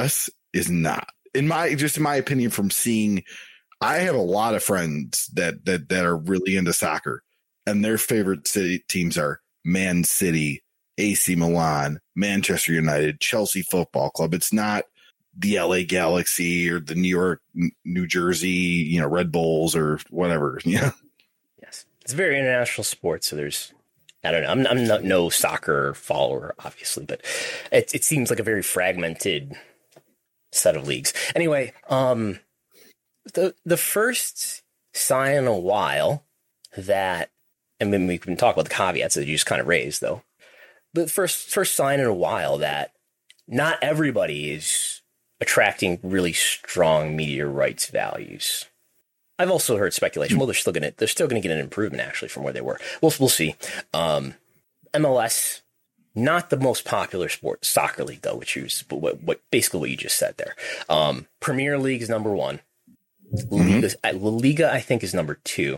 D: is not. In my just in my opinion, from seeing, I have a lot of friends that that that are really into soccer, and their favorite city teams are Man City, A C Milan, Manchester United, Chelsea Football Club. It's not the L A Galaxy or the New York, New Jersey, you know, Red Bulls or whatever. Yeah.
C: Yes. It's a very international sport. So there's, I don't know. I'm, I'm not no soccer follower, obviously, but it, it seems like a very fragmented set of leagues. Anyway, um, the, the first sign in a while that, I mean, we can talk about the caveats that you just kind of raised though, but first, first sign in a while that not everybody is attracting really strong media rights values. I've also heard speculation. Well, they're still going to they're still going to get an improvement actually from where they were. We'll we'll see. Um, M L S, not the most popular sport, soccer league though, which is what, what basically what you just said there. Um, Premier League is number one. La Liga, mm-hmm. La Liga, I think, is number two.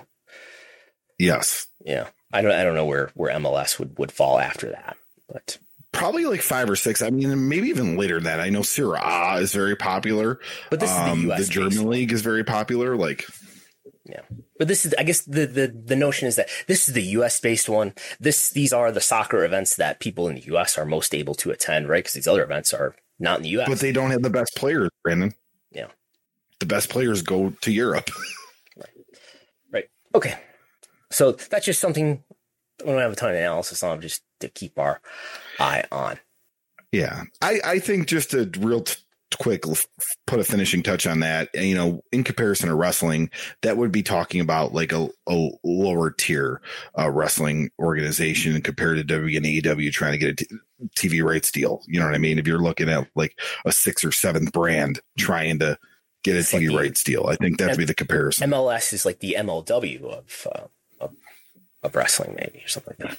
D: Yes.
C: Yeah. I don't I don't know where where M L S would would fall after that, but.
D: Probably like five or six. I mean, maybe even later than that. I know Serie A is very popular,
C: but this is the U S.
D: Um, the German league is very popular. Like,
C: yeah, but this is, I guess the, the, the notion is that this is the U S based one. This, these are the soccer events that people in the U S are most able to attend, right? Because these other events are not in the U S.
D: But they don't have the best players, Brandon.
C: Yeah.
D: The best players go to Europe.
C: Right. Right. Okay. So that's just something we don't have a ton of analysis on, just to keep our eye on.
D: Yeah. I, I think just a real t- quick put a finishing touch on that. You know, in comparison to wrestling, that would be talking about like a, a lower tier uh, wrestling organization compared to W and A E W trying to get a t- T V rights deal. You know what I mean? If you're looking at like a sixth or seventh brand trying to get a it's T V like rights deal, I think that'd M- be the comparison.
C: M L S is like the M L W of, uh, of, of wrestling, maybe, or something like that.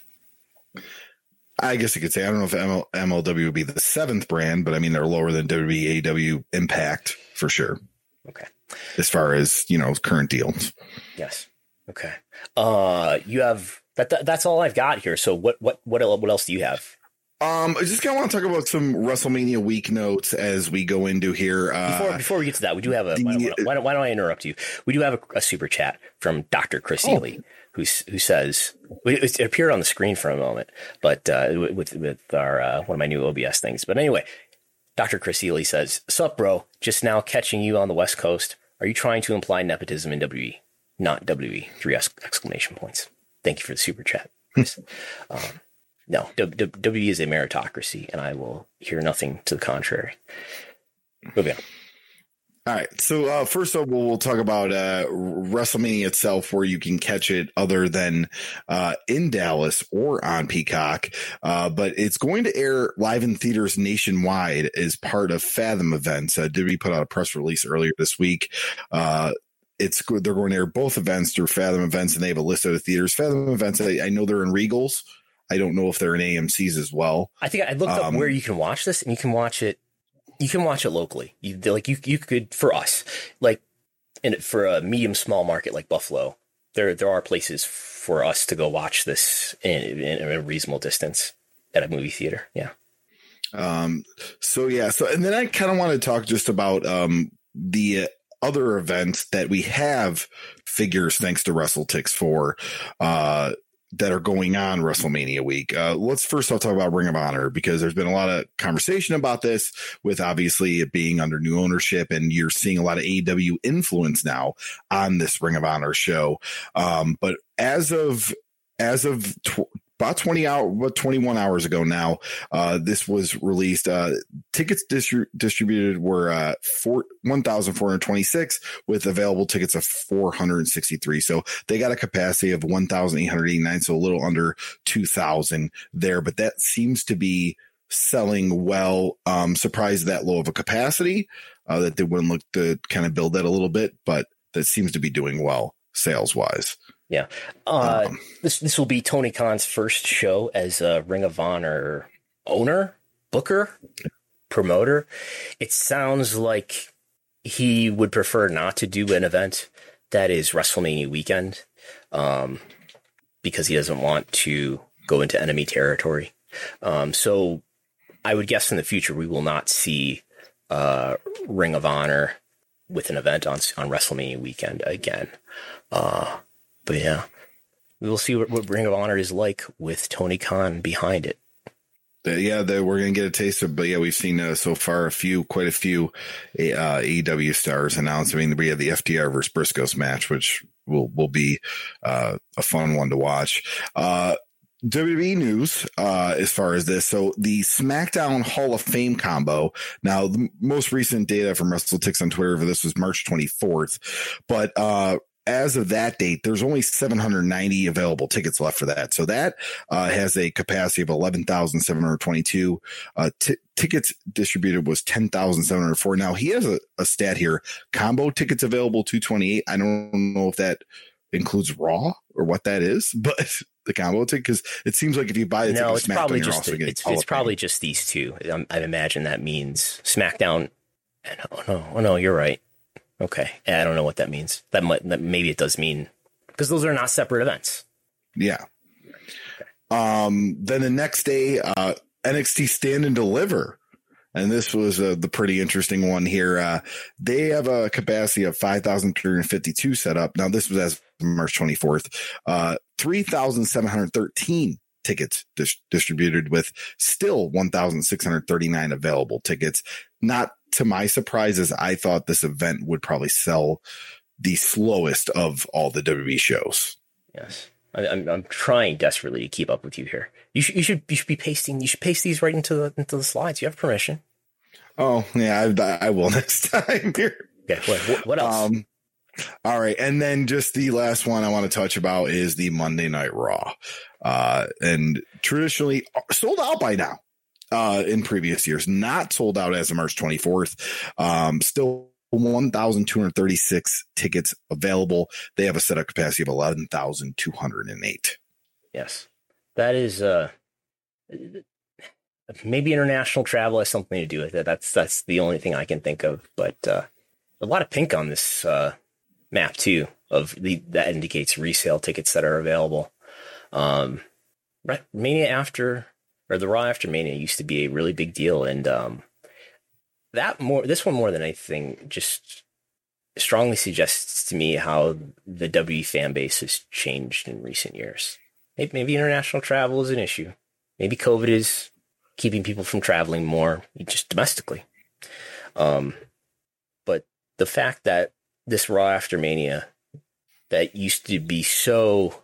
D: I guess you could say, I don't know if M L, M L W would be the seventh brand, but I mean, they're lower than W W E, A E W Impact for sure.
C: Okay.
D: As far as, you know, current deals.
C: Yes. Okay. Uh, you have that, that that's all I've got here. So what, what, what, what else do you have?
D: Um, I just kind of want to talk about some WrestleMania week notes as we go into here. Uh,
C: before, before we get to that, we do have a, the, why, don't, why, don't, why don't I interrupt you? We do have a, a super chat from Doctor Chris oh. Ely. Who's, who says it appeared on the screen for a moment, but uh, with with our uh, one of my new O B S things. But anyway, Doctor Chris Ely says, "Sup, bro? Just now catching you on the West Coast. Are you trying to imply nepotism in W W E? Not W W E? Three exclamation points. Thank you for the super chat. um, no, W W E is a meritocracy, and I will hear nothing to the contrary. Moving on."
D: All right. So uh, first of all, we'll talk about uh, WrestleMania itself, where you can catch it other than uh, in Dallas or on Peacock. Uh, but it's going to air live in theaters nationwide as part of Fathom Events. Uh, did we put out a press release earlier this week? Uh, it's they're going to air both events through Fathom Events, and they have a list of the theaters. Fathom Events, I, I know they're in Regals. I don't know if they're in A M Cs as well.
C: I think I looked um, up where you can watch this, and you can watch it. You can watch it locally. You like you you could for us like in for a medium small market like Buffalo. There there are places for us to go watch this in, in a reasonable distance at a movie theater. Yeah.
D: Um. So yeah. So and then I kind of want to talk just about um the other events that we have figures thanks to WrestleTix for. Uh. That are going on WrestleMania week. Uh, let's first I'll talk about Ring of Honor, because there's been a lot of conversation about this with obviously it being under new ownership, and you're seeing a lot of A E W influence now on this Ring of Honor show. Um, but as of, as of tw- about twenty hours, what twenty-one hours ago now, uh, this was released. Uh, tickets distri- distributed were uh, four, one thousand four hundred twenty-six with available tickets of four hundred sixty-three. So they got a capacity of one thousand eight hundred eighty-nine. So a little under two thousand there, but that seems to be selling well. Um, surprised that low of a capacity, uh, that they wouldn't look to kind of build that a little bit, but that seems to be doing well sales wise.
C: Yeah. Uh, um, this this will be Tony Khan's first show as a Ring of Honor owner, booker, promoter. It sounds like he would prefer not to do an event that is WrestleMania weekend, um, because he doesn't want to go into enemy territory. Um, so I would guess in the future we will not see uh, Ring of Honor with an event on on WrestleMania weekend again. Uh, but yeah, we'll see what, what Ring of Honor is like with Tony Khan behind it.
D: Yeah, they, we're going to get a taste of, but yeah, we've seen uh, so far a few, quite a few uh, A E W stars announced. I mean, we had the F T R versus Briscoes match, which will will be uh, a fun one to watch. Uh, W W E news uh, as far as this. So the SmackDown Hall of Fame combo. Now, the most recent data from WrestleTix on Twitter for this was March twenty-fourth, but uh, as of that date, there's only seven hundred ninety available tickets left for that. So that uh, has a capacity of eleven thousand seven hundred twenty-two. Uh, t- tickets distributed was ten thousand seven hundred four. Now, he has a, a stat here. Combo tickets available two twenty-eight. I don't know if that includes Raw or what that is, but the combo ticket, because it seems like if you buy the
C: no,
D: ticket
C: it's
D: SmackDown,
C: probably
D: you're
C: just
D: also
C: the,
D: getting
C: it's, it's probably just these two. Um, I imagine that means SmackDown. And, oh no, oh no, you're right. Okay, yeah, I don't know what that means. That might that maybe it does mean because those are not separate events.
D: Yeah. Um. Then the next day, uh, N X T Stand and Deliver, and this was uh, the pretty interesting one here. Uh, they have a capacity of five thousand three hundred fifty-two set up. Now this was as of March twenty-fourth. Uh, three thousand seven hundred thirteen tickets dis- distributed, with still one thousand six hundred thirty-nine available tickets. Not to my surprises, I thought this event would probably sell the slowest of all the W W E shows.
C: Yes, I, I'm. I'm trying desperately to keep up with you here. You should. You should. You should be pasting. You should paste these right into the into the slides. You have permission.
D: Oh yeah, I, I will next time here.
C: Okay. What, what else?
D: Um, all right, and then just the last one I want to touch about is the Monday Night Raw, uh, and traditionally sold out by now. Uh, in previous years, not sold out as of March twenty-fourth. Um, still one thousand two hundred thirty-six tickets available. They have a setup capacity of eleven thousand two hundred eight.
C: Yes, that is uh, maybe international travel has something to do with it. That's that's the only thing I can think of. But uh, a lot of pink on this uh, map too. Of the that indicates resale tickets that are available. Um, right, Mania after. Or the Raw after Mania used to be a really big deal, and um, that more this one more than anything just strongly suggests to me how the W W E fan base has changed in recent years. Maybe, maybe international travel is an issue. Maybe COVID is keeping people from traveling more, just domestically. Um, but the fact that this Raw after Mania that used to be so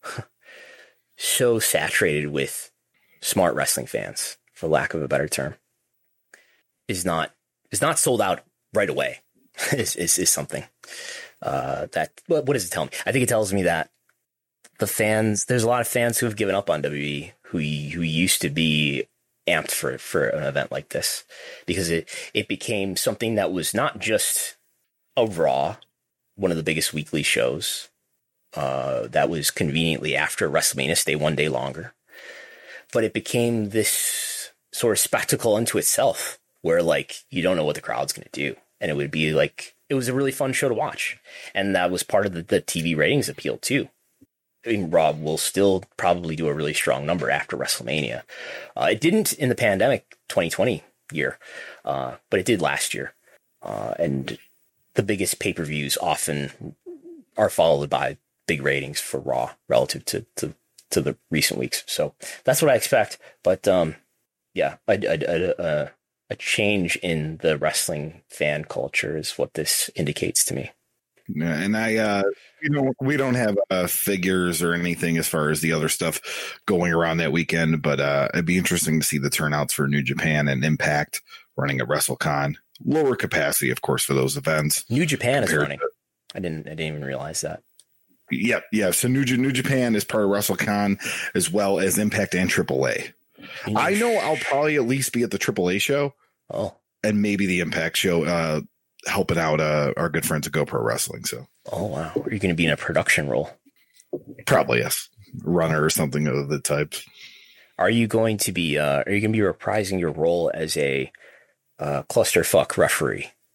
C: so saturated with smart wrestling fans, for lack of a better term, is not is not sold out right away. is, is is something uh, that what, what does it tell me? I think it tells me that the fans, there's a lot of fans who have given up on W W E who who used to be amped for for an event like this, because it it became something that was not just a Raw, one of the biggest weekly shows uh, that was conveniently after WrestleMania, stay one day longer. But it became this sort of spectacle unto itself where, like, you don't know what the crowd's going to do. And it would be like, it was a really fun show to watch. And that was part of the, the T V ratings appeal, too. I mean, Rob will still probably do a really strong number after WrestleMania. Uh, it didn't in the pandemic twenty twenty year, uh, but it did last year. Uh, and the biggest pay-per-views often are followed by big ratings for Raw relative to, to to the recent weeks. So that's what I expect. But um, yeah, a, a, a, a change in the wrestling fan culture is what this indicates to me.
D: Yeah, and I, uh, you know, we don't have uh, figures or anything as far as the other stuff going around that weekend, but uh, it'd be interesting to see the turnouts for New Japan and Impact running at WrestleCon. Lower capacity, of course, for those events.
C: New Japan is running. To, I didn't. I didn't even realize that.
D: Yep, yeah. So New, New Japan is part of WrestleCon, as well as Impact and triple A. I know I'll probably at least be at the triple A show.
C: Oh,
D: and maybe the Impact show, uh, helping out uh, our good friends at GoPro Wrestling. So,
C: oh wow, are you going to be in a production role?
D: Probably yes, runner or something of the type.
C: Are you going to be? Uh, are you going to be reprising your role as a uh, clusterfuck referee?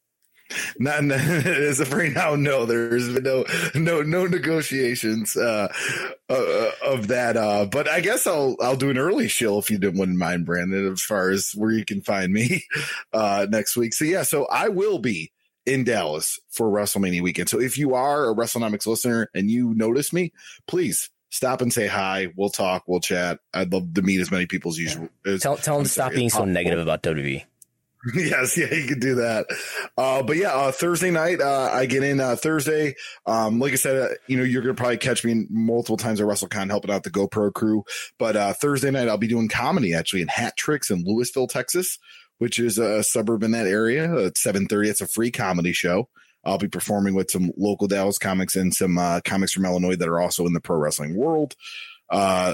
D: Not as of right now. No, there's been no no no negotiations uh, uh, of that. Uh, but I guess I'll I'll do an early shill if you wouldn't mind, Brandon, as far as where you can find me uh, next week. So yeah, so I will be in Dallas for WrestleMania weekend. So if you are a WrestleNomics listener and you notice me, please stop and say hi. We'll talk. We'll chat. I'd love to meet as many people as usual. As,
C: tell tell them to stop being so negative about W W E.
D: Yes, yeah, you could do that. Uh, but yeah, uh, Thursday night, uh, I get in uh, Thursday. Um, like I said, uh, you know, you're going to probably catch me multiple times at WrestleCon helping out the GoPro crew. But uh, Thursday night, I'll be doing comedy actually in Hat Tricks in Louisville, Texas, which is a suburb in that area. At seven thirty, it's a free comedy show. I'll be performing with some local Dallas comics and some uh, comics from Illinois that are also in the pro wrestling world. Uh,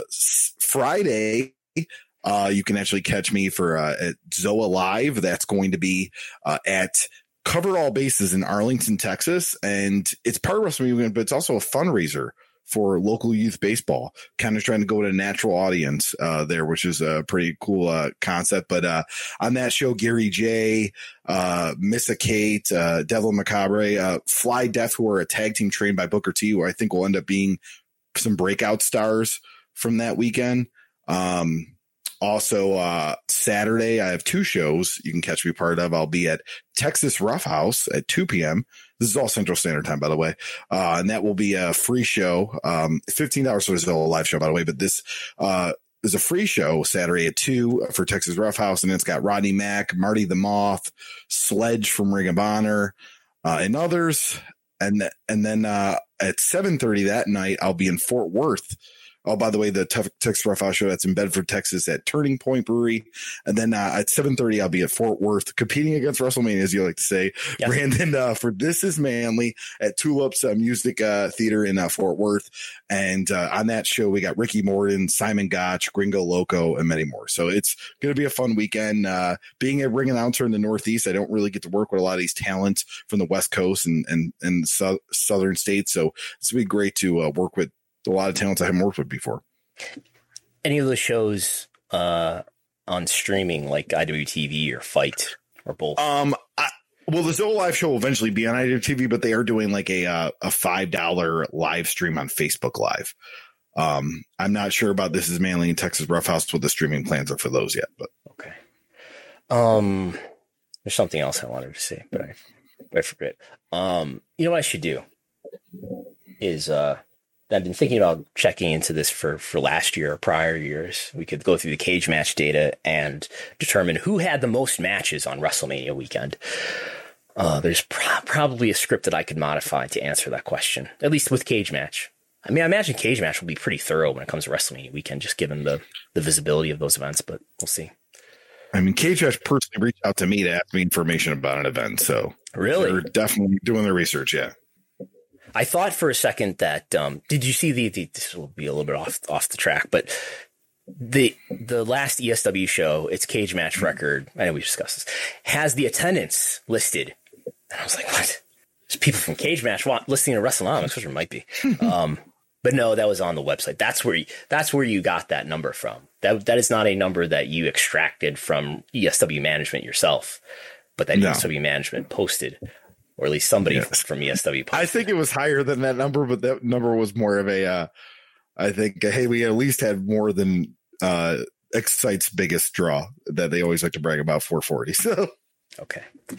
D: Friday, Uh, you can actually catch me for uh, at Zoa Live. That's going to be uh, at Cover All Bases in Arlington, Texas. And it's part of WrestleMania, but it's also a fundraiser for local youth baseball, kind of trying to go to a natural audience uh, there, which is a pretty cool uh, concept. But uh, on that show, Gary J, uh, Missa Kate, uh, Devil Macabre, uh, Fly Death, who are a tag team trained by Booker T, who I think will end up being some breakout stars from that weekend. Um, Also, uh, Saturday, I have two shows you can catch me part of. I'll be at Texas Rough House at two p.m. This is all Central Standard Time, by the way. Uh, and that will be a free show. Um, fifteen dollars for a live show, by the way. But this uh, is a free show Saturday at two for Texas Rough House. And it's got Rodney Mack, Marty the Moth, Sledge from Ring of Honor, uh, and others. And, th- and then uh, at seven thirty that night, I'll be in Fort Worth. Oh, by the way, the Texas Rough House show, that's in Bedford, Texas at Turning Point Brewery. And then uh, at seven thirty, I'll be at Fort Worth competing against WrestleMania, as you like to say. Yes. Brandon, uh, for This Is Manly at Tulips uh, Music uh, Theater in uh, Fort Worth. And uh, on that show, we got Ricky Morton, Simon Gotch, Gringo Loco, and many more. So it's going to be a fun weekend. Uh, being a ring announcer in the Northeast, I don't really get to work with a lot of these talents from the West Coast and, and, and so- Southern states. So it's going to be great to uh, work with a lot of talents I haven't worked with before.
C: Any of those shows uh, on streaming like I W T V or Fight or both?
D: Um, I, well, the Zoa Live show will eventually be on I W T V, but they are doing like a uh, a five dollar live stream on Facebook Live. Um, I'm not sure about This Is Manly and Texas Rough House what the streaming plans are for those yet, but
C: okay. Um, there's something else I wanted to say, but I, I forget. Um, you know what I should do is uh. I've been thinking about checking into this for, for last year or prior years. We could go through the cage match data and determine who had the most matches on WrestleMania weekend. Uh, there's pro- probably a script that I could modify to answer that question, at least with cage match. I mean, I imagine cage match will be pretty thorough when it comes to WrestleMania weekend, just given the, the visibility of those events, but we'll see.
D: I mean, Cage Match personally reached out to me to ask me information about an event. So
C: really,
D: they're definitely doing their research. Yeah.
C: I thought for a second that, um, did you see the, the, this will be a little bit off, off the track, but the, the last E S W show, its cage match record, I know we discussed this, has the attendance listed. And I was like, what? There's people from Cage Match want listening to WrestleNomics, which there might be. um, but no, that was on the website. That's where you, that's where you got that number from. That, that is not a number that you extracted from E S W management yourself, but that no. E S W management posted. Or at least somebody yes. from E S W.
D: I think it was higher than that number, but that number was more of a, uh, I think, uh, hey, we at least had more than uh, Excite's biggest draw that they always like to brag about, four forty. So,
C: okay.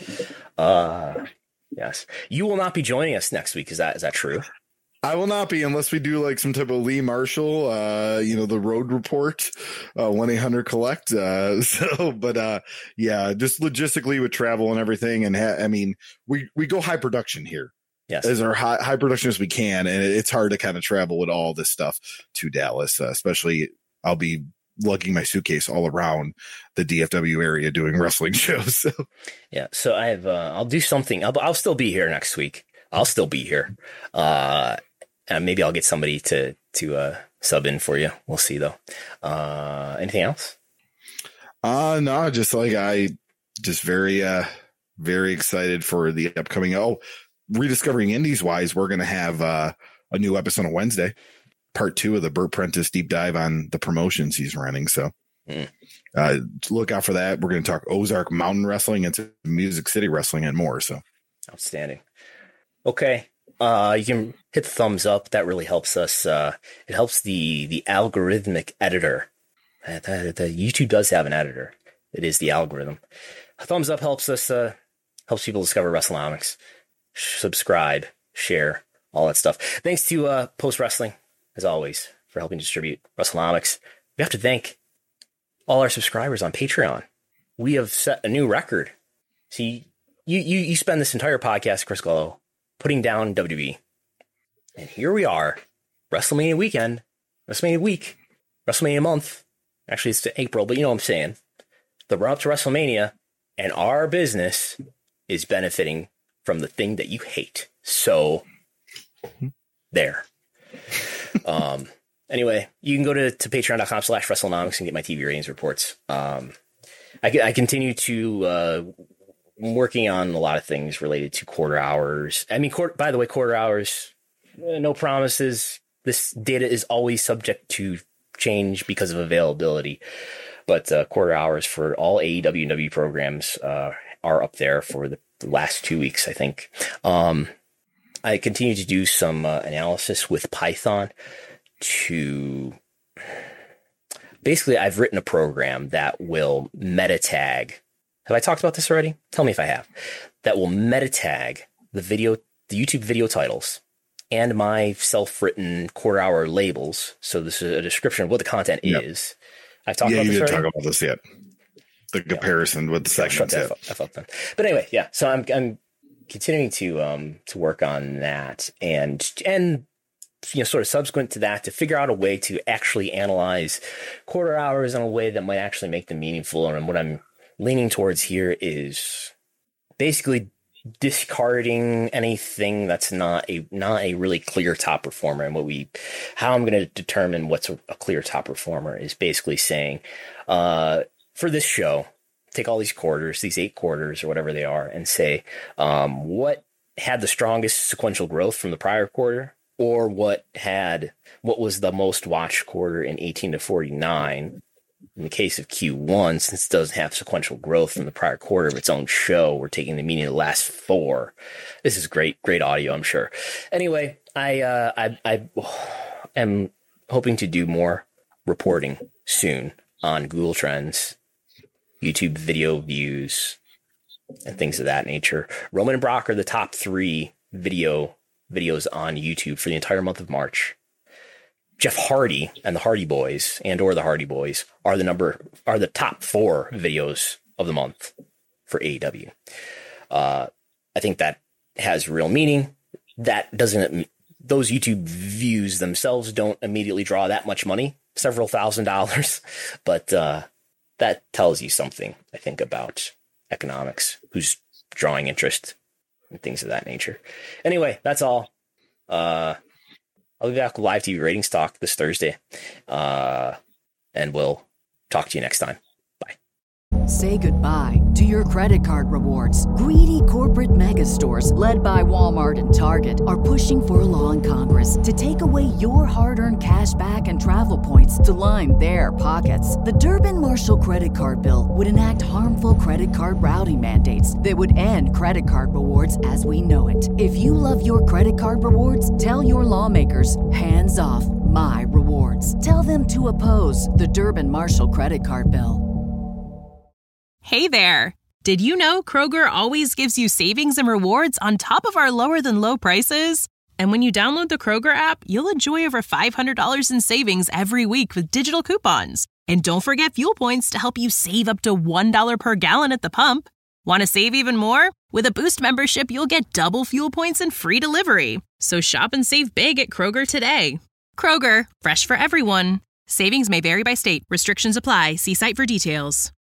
C: Uh, yes. You will not be joining us next week. Is that is that true?
D: I will not be unless we do like some type of Lee Marshall, uh, you know, the road report, uh, one eight hundred collect. Uh, so, but, uh, yeah, just logistically with travel and everything. And ha- I mean, we, we go high production here.
C: Yes.
D: As our high, high production as we can. And it's hard to kind of travel with all this stuff to Dallas, uh, especially I'll be lugging my suitcase all around the D F W area doing wrestling shows. So.
C: Yeah. So I have, uh, I'll do something. I'll, I'll still be here next week. I'll still be here. Uh, And maybe I'll get somebody to to uh, sub in for you. We'll see, though. Uh, anything else?
D: Uh, no, just like I just very, uh, very excited for the upcoming. Oh, Rediscovering Indies wise, we're going to have uh, a new episode on Wednesday, part two of the Burt Prentice deep dive on the promotions he's running. So mm. uh, look out for that. We're going to talk Ozark Mountain Wrestling and Music City Wrestling and more. So
C: Outstanding. Okay. Uh, you can hit the thumbs up. That really helps us. Uh, it helps the the algorithmic editor. Uh, the, the YouTube does have an editor. It is the algorithm. A thumbs up helps us. Uh, helps people discover WrestleNomics. Subscribe, share, all that stuff. Thanks to uh, Post Wrestling, as always, for helping distribute WrestleNomics. We have to thank all our subscribers on Patreon. We have set a new record. See, you you you spend this entire podcast, Chris Gullo, putting down W W E. And here we are, WrestleMania weekend, WrestleMania week, WrestleMania month. Actually, it's to April, but you know what I'm saying. The run up to WrestleMania, and our business is benefiting from the thing that you hate. So, there. um. Anyway, you can go to, to patreon.com slash WrestleNomics and get my T V ratings reports. Um, I, I continue to... Uh, I'm working on a lot of things related to quarter hours. I mean, quarter, by the way, quarter hours, uh, no promises. This data is always subject to change because of availability. But uh, quarter hours for all A E W and W programs uh, are up there for the, the last two weeks, I think. Um, I continue to do some uh, analysis with Python to... Basically, I've written a program that will meta tag. Have I talked about this already? Tell me if I have. That will meta tag the video, the YouTube video titles, and my self-written quarter-hour labels. So this is a description of what the content yep. is. I've talked
D: yeah,
C: about this
D: you didn't
C: already.
D: talk about this yet. The comparison yeah. with the segments.
C: Shut that F up then. But anyway, yeah. So I'm I'm continuing to um to work on that, and and you know, sort of subsequent to that, to figure out a way to actually analyze quarter hours in a way that might actually make them meaningful. And what I'm leaning towards here is basically discarding anything that's not a not a really clear top performer. And what we how I'm going to determine what's a, a clear top performer is basically saying, uh, for this show, take all these quarters, these eight quarters or whatever they are, and say um, what had the strongest sequential growth from the prior quarter, or what had what was the most watched quarter in eighteen to forty-nine. In the case of Q one, since it doesn't have sequential growth from the prior quarter of its own show, we're taking the meaning of the last four. This is great, great audio, I'm sure. Anyway, I uh, I, I am hoping to do more reporting soon on Google Trends, YouTube video views, and things of that nature. Roman and Brock are the top three video videos on YouTube for the entire month of March. Jeff Hardy and the Hardy Boys and or the Hardy Boys are the number are the top four videos of the month for A E W. Uh, I think that has real meaning. That doesn't those YouTube views themselves don't immediately draw that much money, several thousand dollars, but uh, that tells you something, I think, about economics, who's drawing interest and things of that nature. Anyway, that's all. Uh, I'll be back with live T V ratings talk this Thursday, uh, and we'll talk to you next time. Bye.
A: Say goodbye to your credit card rewards. Greedy corporate mega stores, led by Walmart and Target, are pushing for a law in Congress to take away your hard-earned cash back and travel points to line their pockets. The Durbin-Marshall credit card bill would enact harmful credit card routing mandates that would end credit card rewards as we know it. If you love your credit card rewards, tell your lawmakers, hands off my rewards. Tell them to oppose the Durbin-Marshall credit card bill.
B: Hey there! Did you know Kroger always gives you savings and rewards on top of our lower-than-low prices? And when you download the Kroger app, you'll enjoy over five hundred dollars in savings every week with digital coupons. And don't forget fuel points to help you save up to one dollar per gallon at the pump. Want to save even more? With a Boost membership, you'll get double fuel points and free delivery. So shop and save big at Kroger today. Kroger, fresh for everyone. Savings may vary by state. Restrictions apply. See site for details.